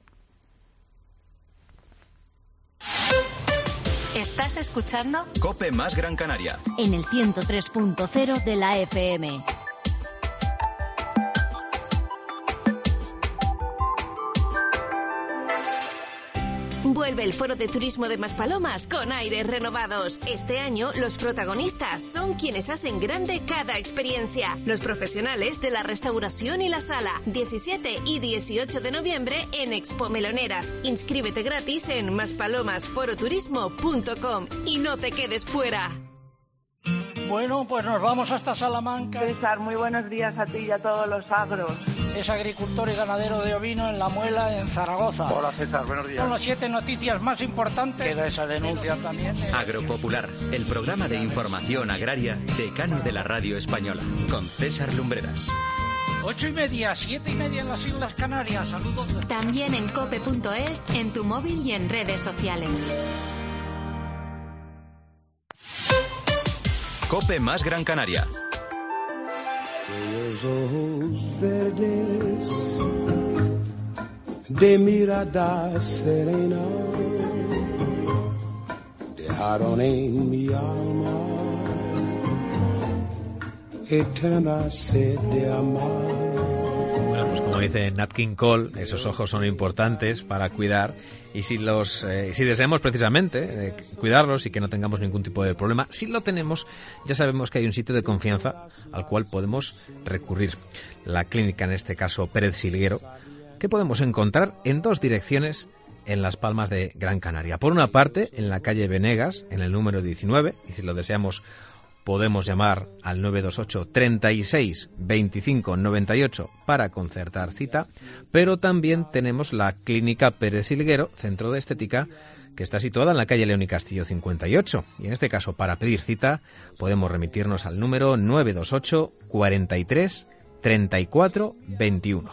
¿Estás escuchando? COPE más Gran Canaria. En el 103.0 de la FM. Vuelve el Foro de Turismo de Maspalomas con aires renovados. Este año los protagonistas son quienes hacen grande cada experiencia. Los profesionales de la restauración y la sala. 17 y 18 de noviembre en Expo Meloneras. Inscríbete gratis en maspalomasforoturismo.com y no te quedes fuera. Bueno, pues nos vamos hasta Salamanca. César, muy buenos días a ti y a todos los agros. Es agricultor y ganadero de ovino en La Muela, en Zaragoza. Hola César, buenos días. Son las 7 noticias más importantes. Queda esa denuncia también. Agropopular, el programa de información agraria decano de la radio española, con César Lumbreras. 8:30, 7:30 en las Islas Canarias. Saludos. También en cope.es, en tu móvil y en redes sociales. COPE más Gran Canaria. Los ojos verdes de mirada serena dejaron en mi alma eterna sed de amar. Bueno, pues como dice Nat King Cole, esos ojos son importantes para cuidar y si deseamos precisamente cuidarlos y que no tengamos ningún tipo de problema, si lo tenemos, ya sabemos que hay un sitio de confianza al cual podemos recurrir. La clínica, en este caso Pérez Silguero, que podemos encontrar en dos direcciones en Las Palmas de Gran Canaria. Por una parte, en la calle Venegas, en el número 19, y si lo deseamos podemos llamar al 928 36 25 98 para concertar cita, pero también tenemos la Clínica Pérez Silguero, centro de estética, que está situada en la calle León y Castillo 58. Y en este caso, para pedir cita, podemos remitirnos al número 928 43 34 21.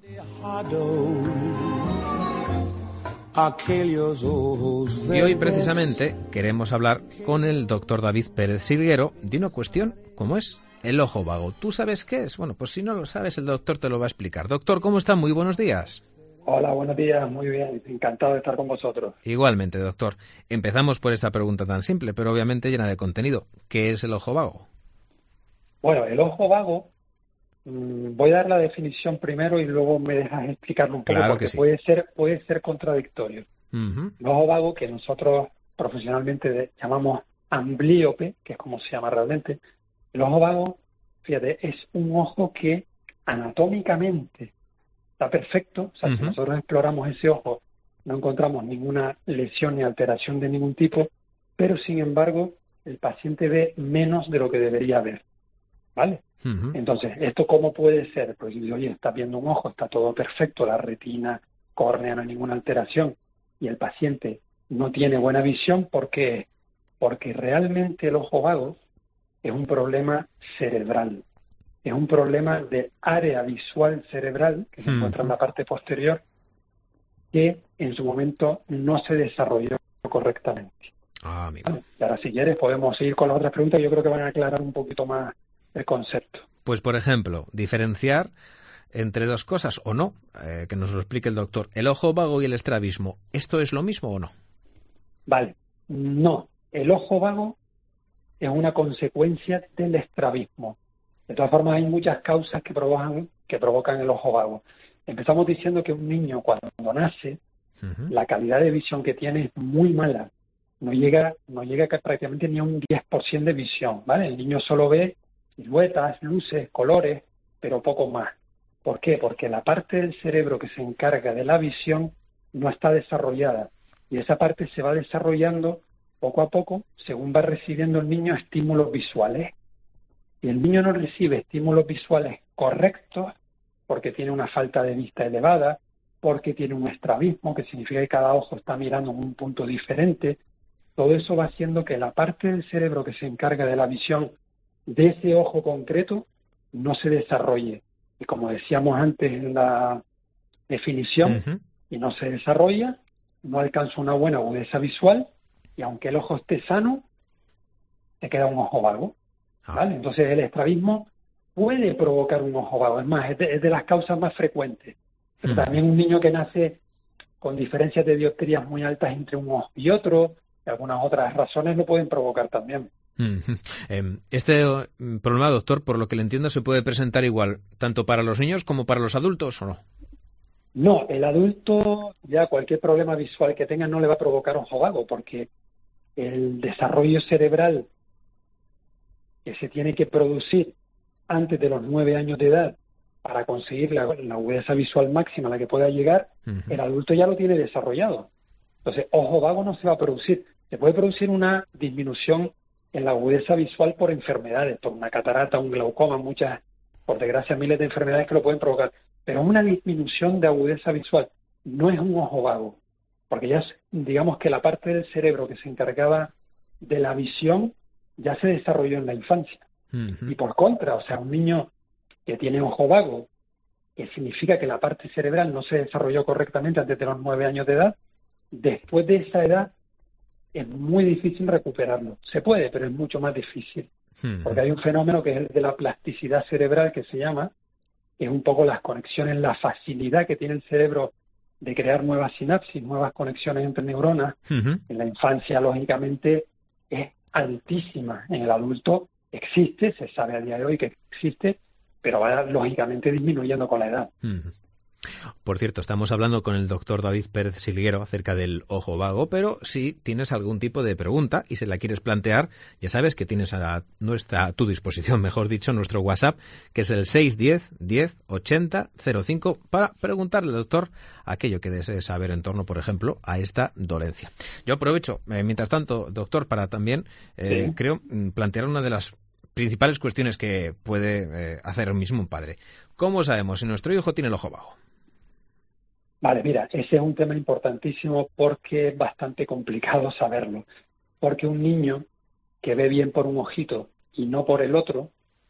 Y hoy precisamente queremos hablar con el doctor David Pérez Silguero de una cuestión como es el ojo vago. ¿Tú sabes qué es? Bueno, pues si no lo sabes, el doctor te lo va a explicar. Doctor, ¿cómo está? Muy buenos días. Hola, buenos días, muy bien, encantado de estar con vosotros. Igualmente, doctor. Empezamos por esta pregunta tan simple, pero obviamente llena de contenido. ¿Qué es el ojo vago? Bueno, el ojo vago, voy a dar la definición primero y luego me dejas explicarlo un poco, claro, porque sí. puede ser contradictorio. El ojo vago, que nosotros profesionalmente llamamos amblíope, que es como se llama realmente, el ojo vago, fíjate, es un ojo que anatómicamente está perfecto. O sea, si nosotros exploramos ese ojo, no encontramos ninguna lesión ni alteración de ningún tipo, pero sin embargo, el paciente ve menos de lo que debería ver, ¿vale? Entonces, ¿esto cómo puede ser? Pues, oye, estás viendo un ojo, está todo perfecto, la retina, córnea, no hay ninguna alteración, y el paciente no tiene buena visión. ¿Por qué? Porque realmente el ojo vago es un problema cerebral. Es un problema de área visual cerebral que se encuentra en la parte posterior, que en su momento no se desarrolló correctamente. ¿Vale? Y ahora, si quieres, podemos seguir con las otras preguntas. Yo creo que van a aclarar un poquito más el concepto. Pues, por ejemplo, diferenciar entre dos cosas, ¿o no? Que nos lo explique el doctor. ¿El ojo vago y el estrabismo, esto es lo mismo o no? Vale, no. El ojo vago es una consecuencia del estrabismo. De todas formas, hay muchas causas que provocan el ojo vago. Empezamos diciendo que un niño cuando nace, la calidad de visión que tiene es muy mala. No llega prácticamente ni a un 10% de visión, ¿vale? El niño solo ve siluetas, luces, colores, pero poco más. ¿Por qué? Porque la parte del cerebro que se encarga de la visión no está desarrollada. Y esa parte se va desarrollando poco a poco según va recibiendo el niño estímulos visuales. Y el niño no recibe estímulos visuales correctos porque tiene una falta de vista elevada, porque tiene un estrabismo, que significa que cada ojo está mirando en un punto diferente. Todo eso va haciendo que la parte del cerebro que se encarga de la visión de ese ojo concreto no se desarrolle. Y como decíamos antes en la definición, y no se desarrolla, no alcanza una buena agudeza visual, y aunque el ojo esté sano, te queda un ojo vago. ¿Vale? Entonces el estrabismo puede provocar un ojo vago. Es más, es de las causas más frecuentes. Pero también un niño que nace con diferencias de dioptrías muy altas entre un ojo y otro, y algunas otras razones lo pueden provocar también. Este problema, doctor, por lo que le entiendo, se puede presentar igual, tanto para los niños como para los adultos, ¿o no? No, el adulto, ya cualquier problema visual que tenga no le va a provocar ojo vago, porque el desarrollo cerebral que se tiene que producir antes de los 9 años de edad para conseguir la agudeza visual máxima a la que pueda llegar, el adulto ya lo tiene desarrollado. Entonces, ojo vago no se va a producir. Se puede producir una disminución en la agudeza visual por enfermedades, por una catarata, un glaucoma, muchas, por desgracia, miles de enfermedades que lo pueden provocar. Pero una disminución de agudeza visual no es un ojo vago, porque ya digamos que la parte del cerebro que se encargaba de la visión ya se desarrolló en la infancia. Y por contra, o sea, un niño que tiene ojo vago, que significa que la parte cerebral no se desarrolló correctamente antes de los 9 años de edad, después de esa edad es muy difícil recuperarlo. Se puede, pero es mucho más difícil. Porque hay un fenómeno que es el de la plasticidad cerebral, que se llama, que es un poco las conexiones, la facilidad que tiene el cerebro de crear nuevas sinapsis, nuevas conexiones entre neuronas. En la infancia, lógicamente, es altísima. En el adulto existe, se sabe a día de hoy que existe, pero va lógicamente disminuyendo con la edad. Por cierto, estamos hablando con el doctor David Pérez Silguero acerca del ojo vago, pero si tienes algún tipo de pregunta y se la quieres plantear, ya sabes que tienes a tu disposición, mejor dicho, nuestro WhatsApp, que es el 610 10 80 05, para preguntarle al doctor aquello que desees saber en torno, por ejemplo, a esta dolencia. Yo aprovecho, mientras tanto, doctor, para también, creo, plantear una de las principales cuestiones que puede hacer mismo un padre. ¿Cómo sabemos si nuestro hijo tiene el ojo vago? Vale, mira, ese es un tema importantísimo porque es bastante complicado saberlo. Porque un niño que ve bien por un ojito y no por el otro,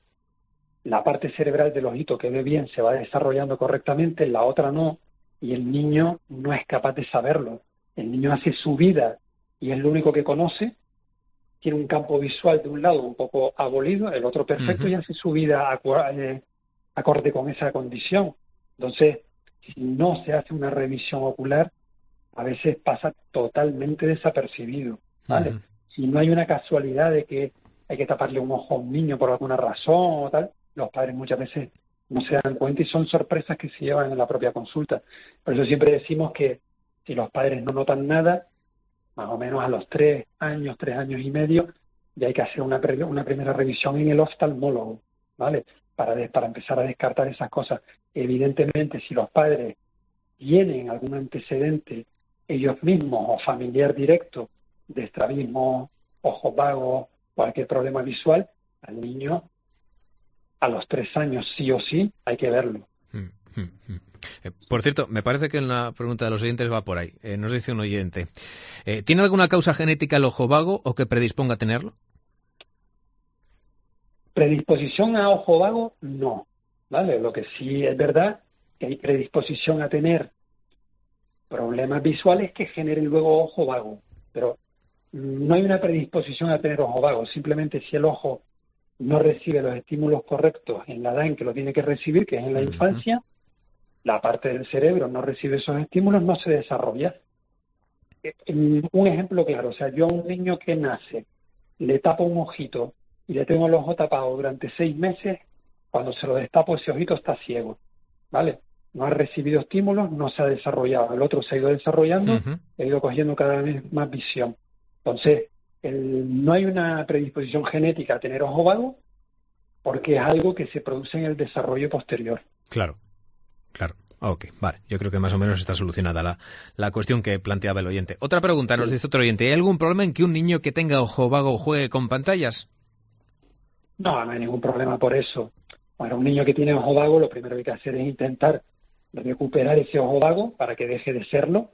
la parte cerebral del ojito que ve bien se va desarrollando correctamente, la otra no, y el niño no es capaz de saberlo. El niño hace su vida y es lo único que conoce, tiene un campo visual de un lado un poco abolido, el otro perfecto, y hace su vida acorde con esa condición. Entonces, si no se hace una revisión ocular, a veces pasa totalmente desapercibido, ¿vale? Si no hay una casualidad de que hay que taparle un ojo a un niño por alguna razón o tal, los padres muchas veces no se dan cuenta y son sorpresas que se llevan en la propia consulta. Por eso siempre decimos que si los padres no notan nada, más o menos a los 3 años y medio, ya hay que hacer una primera revisión en el oftalmólogo, ¿vale? Para empezar a descartar esas cosas. Evidentemente, si los padres tienen algún antecedente ellos mismos o familiar directo de estrabismo, ojos vagos, cualquier problema visual, al niño a los 3 años sí o sí hay que verlo. Por cierto, me parece que en la pregunta de los oyentes va por ahí. Nos dice un oyente, ¿tiene alguna causa genética el ojo vago o que predisponga a tenerlo? Predisposición a ojo vago, no, ¿vale? Lo que sí es verdad que hay predisposición a tener problemas visuales que generen luego ojo vago, pero no hay una predisposición a tener ojo vago, simplemente si el ojo no recibe los estímulos correctos en la edad en que lo tiene que recibir, que es en la infancia, la parte del cerebro no recibe esos estímulos, no se desarrolla. Un ejemplo claro, o sea, yo a un niño que nace, le tapo un ojito y le tengo el ojo tapado durante 6 meses, cuando se lo destapo ese ojito está ciego, ¿vale? No ha recibido estímulos, no se ha desarrollado. El otro se ha ido desarrollando, ha ido cogiendo cada vez más visión. Entonces, no hay una predisposición genética a tener ojo vago porque es algo que se produce en el desarrollo posterior. Claro. Ok, vale. Yo creo que más o menos está solucionada la cuestión que planteaba el oyente. Otra pregunta, nos dice otro oyente. ¿Hay algún problema en que un niño que tenga ojo vago juegue con pantallas? No hay ningún problema por eso. Bueno, un niño que tiene ojo vago, lo primero que hay que hacer es intentar recuperar ese ojo vago para que deje de serlo.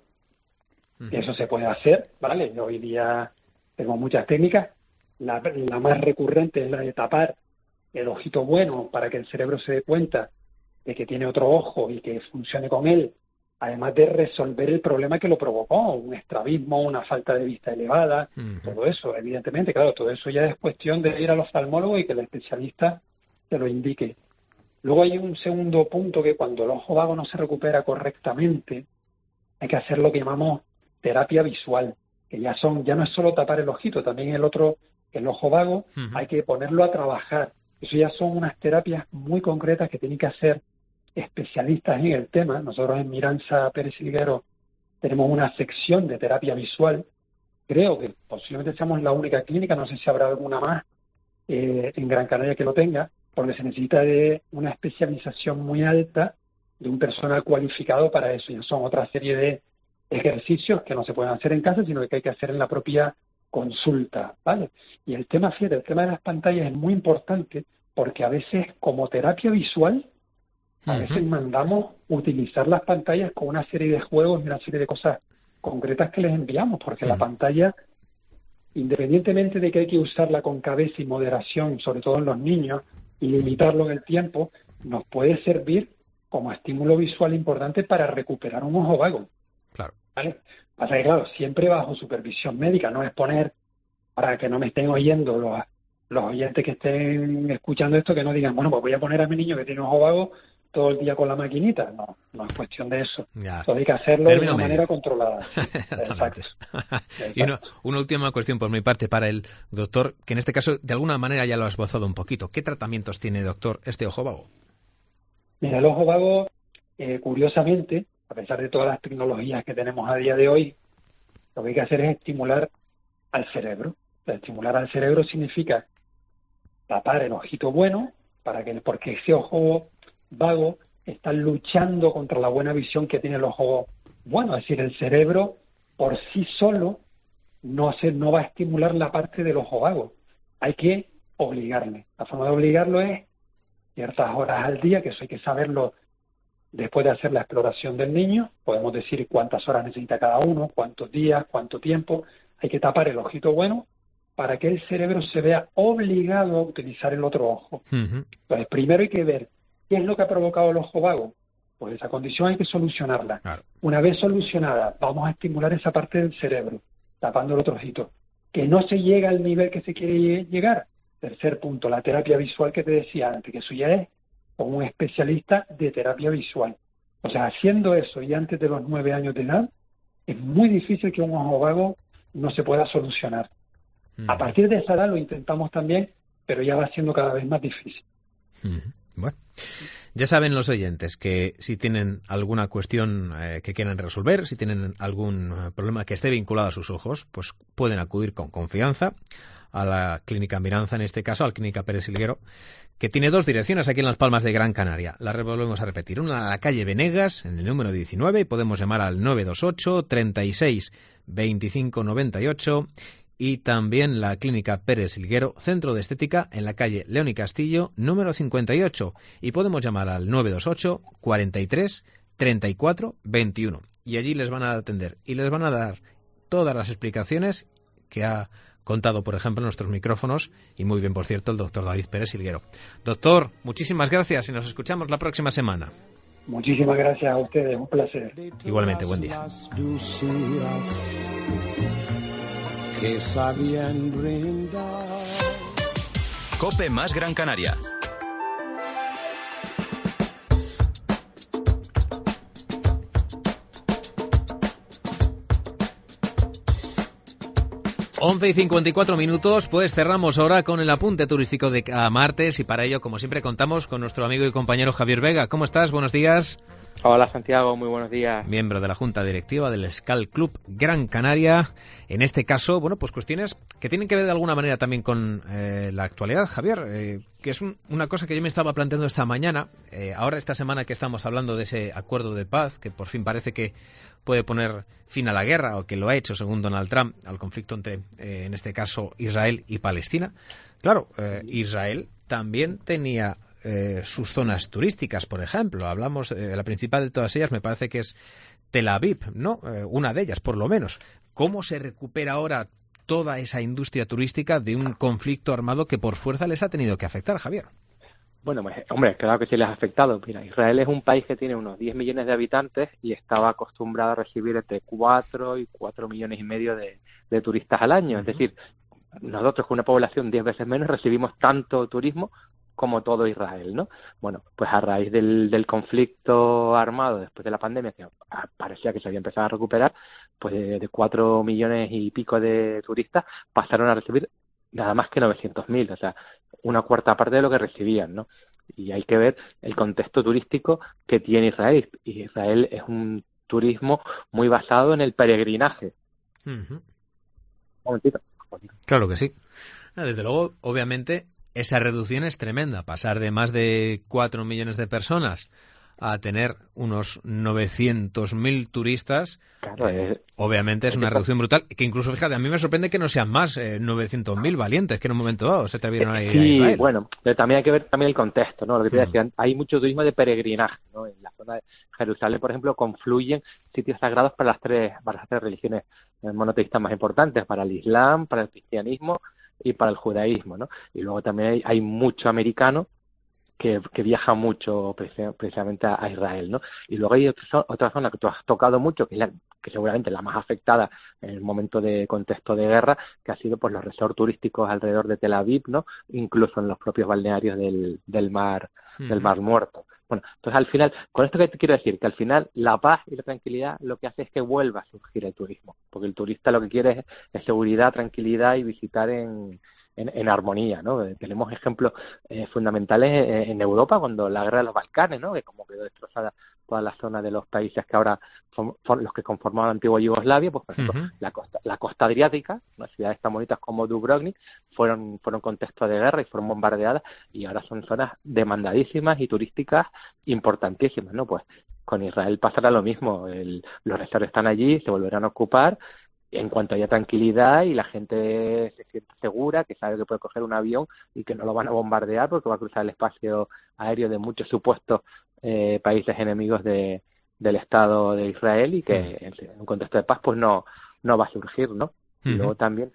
Eso se puede hacer, ¿vale? Yo hoy día tengo muchas técnicas. La más recurrente es la de tapar el ojito bueno para que el cerebro se dé cuenta de que tiene otro ojo y que funcione con él, además de resolver el problema que lo provocó, un estrabismo, una falta de vista elevada, todo eso, evidentemente, claro, todo eso ya es cuestión de ir al oftalmólogo y que el especialista te lo indique. Luego hay un segundo punto, que cuando el ojo vago no se recupera correctamente, hay que hacer lo que llamamos terapia visual, que ya no es solo tapar el ojito, también el ojo vago, hay que ponerlo a trabajar. Eso ya son unas terapias muy concretas que tienen que hacer especialistas en el tema. Nosotros en Miranza Pérez Silguero tenemos una sección de terapia visual. Creo que posiblemente seamos la única clínica, no sé si habrá alguna más en Gran Canaria que lo tenga, porque se necesita de una especialización muy alta de un personal cualificado para eso. Ya son otra serie de ejercicios que no se pueden hacer en casa, sino que hay que hacer en la propia consulta, ¿vale? Y el tema de las pantallas es muy importante porque a veces como terapia visual a veces mandamos utilizar las pantallas con una serie de juegos y una serie de cosas concretas que les enviamos, porque la pantalla, independientemente de que hay que usarla con cabeza y moderación, sobre todo en los niños, y limitarlo en el tiempo, nos puede servir como estímulo visual importante para recuperar un ojo vago. Claro. ¿Vale? Pasa que, claro, siempre bajo supervisión médica, no es poner, para que no me estén oyendo los oyentes que estén escuchando esto, que no digan, bueno, pues voy a poner a mi niño que tiene ojo vago todo el día con la maquinita. No es cuestión de eso. Eso hay que hacerlo de una manera controlada. Exacto. Y una última cuestión por mi parte para el doctor, que en este caso de alguna manera ya lo has esbozado un poquito. ¿Qué tratamientos tiene, doctor, este ojo vago? Mira, el ojo vago, curiosamente, a pesar de todas las tecnologías que tenemos a día de hoy, lo que hay que hacer es estimular al cerebro. Estimular al cerebro significa tapar el ojito bueno porque ese ojo vago está luchando contra la buena visión que tiene el ojo bueno. Es decir, el cerebro por sí solo no va a estimular la parte del ojo vago. Hay que obligarle. La forma de obligarlo es ciertas horas al día, que eso hay que saberlo después de hacer la exploración del niño. Podemos decir cuántas horas necesita cada uno, cuántos días, cuánto tiempo. Hay que tapar el ojito bueno para que el cerebro se vea obligado a utilizar el otro ojo. Entonces, primero hay que ver qué es lo que ha provocado el ojo vago. Pues esa condición hay que solucionarla. Claro. Una vez solucionada, vamos a estimular esa parte del cerebro, tapando el otro ojito. Que no se llega al nivel que se quiere llegar. Tercer punto, la terapia visual que te decía antes, que eso ya es con un especialista de terapia visual. O sea, haciendo eso y antes de los 9 años de edad, es muy difícil que un ojo vago no se pueda solucionar. A partir de esa edad lo intentamos también, pero ya va siendo cada vez más difícil. Bueno, ya saben los oyentes que si tienen alguna cuestión que quieran resolver, si tienen algún problema que esté vinculado a sus ojos, pues pueden acudir con confianza a la Clínica Miranza, en este caso, a la Clínica Pérez Silguero, que tiene 2 direcciones aquí en Las Palmas de Gran Canaria. La volvemos a repetir. Una a la calle Venegas, en el número 19, y podemos llamar al 928 36 25 98, y también la Clínica Pérez Silguero, Centro de Estética, en la calle León y Castillo, número 58, y podemos llamar al 928 43 34 21. Y allí les van a atender y les van a dar todas las explicaciones que ha contado, por ejemplo, en nuestros micrófonos, y muy bien, por cierto, el doctor David Pérez Silguero. Doctor, muchísimas gracias y nos escuchamos la próxima semana. Muchísimas gracias a ustedes, un placer. Igualmente, buen día. COPE más Gran Canaria. 11:54, pues cerramos ahora con el apunte turístico de cada martes y para ello, como siempre, contamos con nuestro amigo y compañero Javier Vega. ¿Cómo estás? Buenos días. Hola Santiago, muy buenos días. Miembro de la Junta Directiva del Skal Club Gran Canaria. En este caso, bueno, pues cuestiones que tienen que ver de alguna manera también con la actualidad, Javier, que es una cosa que yo me estaba planteando esta mañana. Ahora, esta semana que estamos hablando de ese acuerdo de paz, que por fin parece que puede poner fin a la guerra, o que lo ha hecho, según Donald Trump, al conflicto entre, en este caso, Israel y Palestina. Claro, Israel también tenía sus zonas turísticas, por ejemplo. Hablamos, la principal de todas ellas me parece que es Tel Aviv, ¿no? Una de ellas, por lo menos. ¿Cómo se recupera ahora toda esa industria turística de un conflicto armado que por fuerza les ha tenido que afectar, Javier? Bueno, pues, hombre, claro que sí les ha afectado. Mira, Israel es un país que tiene unos 10 millones de habitantes y estaba acostumbrado a recibir entre 4 y 4 millones y medio de turistas al año. Es decir, nosotros con una población 10 veces menos recibimos tanto turismo como todo Israel, ¿no? Bueno, pues a raíz del conflicto armado después de la pandemia, que parecía que se había empezado a recuperar, pues de 4 millones y pico de turistas pasaron a recibir nada más que 900.000, o sea, una cuarta parte de lo que recibían, ¿no? Y hay que ver el contexto turístico que tiene Israel. Y Israel es un turismo muy basado en el peregrinaje. Uh-huh. Un momentito. Claro que sí. Desde luego, obviamente, esa reducción es tremenda. Pasar de más de 4 millones de personas a tener unos 900.000 turistas, claro, obviamente es una reducción brutal, que incluso, fíjate, a mí me sorprende que no sean más 900.000 valientes que en un momento dado se atrevieron a ir a Israel. Sí, bueno, pero también hay que ver también el contexto, ¿no? Lo que te decía, hay mucho turismo de peregrinaje, ¿no? En la zona de Jerusalén, por ejemplo, confluyen sitios sagrados para las tres religiones monoteístas más importantes, para el Islam, para el cristianismo y para el judaísmo, ¿no? Y luego también hay mucho americano que viaja mucho precisamente a Israel, ¿no? Y luego hay otra zona que tú has tocado mucho, que es que seguramente la más afectada en el momento de contexto de guerra, que ha sido pues los resorts turísticos alrededor de Tel Aviv, ¿no? Incluso en los propios balnearios del Mar Muerto. Bueno, entonces al final, con esto que te quiero decir, que al final la paz y la tranquilidad lo que hace es que vuelva a surgir el turismo, porque el turista lo que quiere es seguridad, tranquilidad y visitar en armonía, ¿no? Tenemos ejemplos fundamentales en Europa, cuando la guerra de los Balcanes, ¿no? Que como quedó destrozada toda la zona de los países que ahora son los que conformaban la antigua Yugoslavia, pues por ejemplo la costa adriática, unas ciudades tan bonitas como Dubrovnik, fueron contexto de guerra y fueron bombardeadas y ahora son zonas demandadísimas y turísticas importantísimas, ¿no? Pues con Israel pasará lo mismo, los resorts están allí, se volverán a ocupar en cuanto haya tranquilidad y la gente se siente segura, que sabe que puede coger un avión y que no lo van a bombardear porque va a cruzar el espacio aéreo de muchos supuestos países enemigos del Estado de Israel y que en un contexto de paz pues no va a surgir, ¿no? Y luego también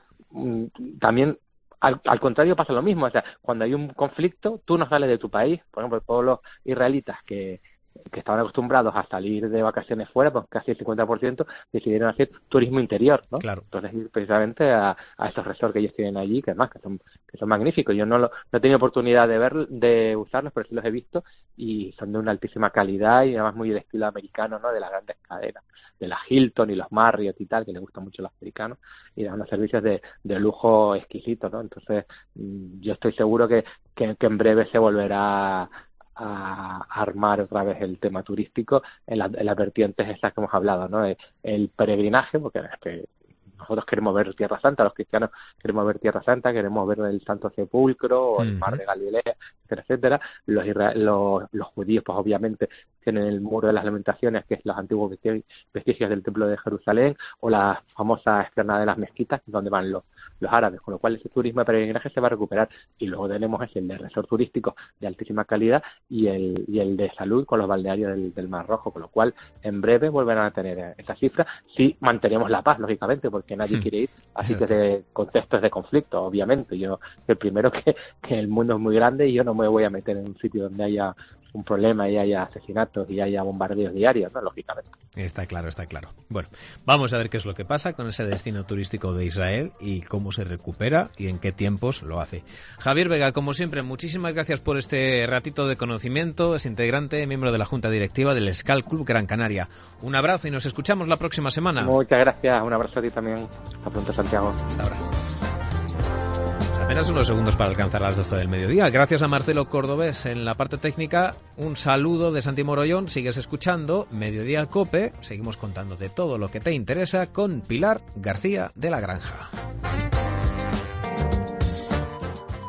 al contrario pasa lo mismo, o sea, cuando hay un conflicto tú no sales de tu país, por ejemplo, todos los israelitas que estaban acostumbrados a salir de vacaciones fuera, pues casi el 50% decidieron hacer turismo interior, ¿no? Claro. Entonces ir precisamente a esos resorts que ellos tienen allí, que además que son magníficos. Yo no he tenido oportunidad de usarlos, pero sí los he visto y son de una altísima calidad y además muy de estilo americano, ¿no? De las grandes cadenas, de la Hilton y los Marriott y tal, que les gustan mucho a los americanos y dan unos servicios de lujo exquisito, ¿no? Entonces yo estoy seguro que en breve se volverá a armar otra vez el tema turístico en las vertientes estas que hemos hablado, ¿no? El peregrinaje, porque es que nosotros queremos ver Tierra Santa, los cristianos queremos ver Tierra Santa, queremos ver el Santo Sepulcro o el Mar de Galilea, etcétera. Los judíos, pues obviamente tienen el Muro de las Lamentaciones, que es los antiguos vestigios del Templo de Jerusalén, o la famosa explanada de las mezquitas, donde van los árabes, con lo cual ese turismo de peregrinaje se va a recuperar. Y luego tenemos el de resort turístico de altísima calidad y el de salud con los balnearios del Mar Rojo, con lo cual en breve volverán a tener esa cifra si mantenemos la paz, lógicamente, porque nadie quiere ir a sitios de contextos de conflicto, obviamente. Yo, el primero que el mundo es muy grande y yo no me voy a meter en un sitio donde haya un problema y haya asesinatos y haya bombardeos diarios, ¿no? Lógicamente. Está claro, está claro. Bueno, vamos a ver qué es lo que pasa con ese destino turístico de Israel y cómo se recupera y en qué tiempos lo hace. Javier Vega, como siempre, muchísimas gracias por este ratito de conocimiento. Es integrante, miembro de la Junta Directiva del Skal Club Gran Canaria. Un abrazo y nos escuchamos la próxima semana. Muchas gracias. Un abrazo a ti también. Hasta pronto, Santiago. Hasta ahora. Apenas unos segundos para alcanzar las 12 del mediodía. Gracias a Marcelo Cordobés en la parte técnica. Un saludo de Santi Morollón. Sigues escuchando Mediodía Cope. Seguimos contando de todo lo que te interesa con Pilar García de la Granja.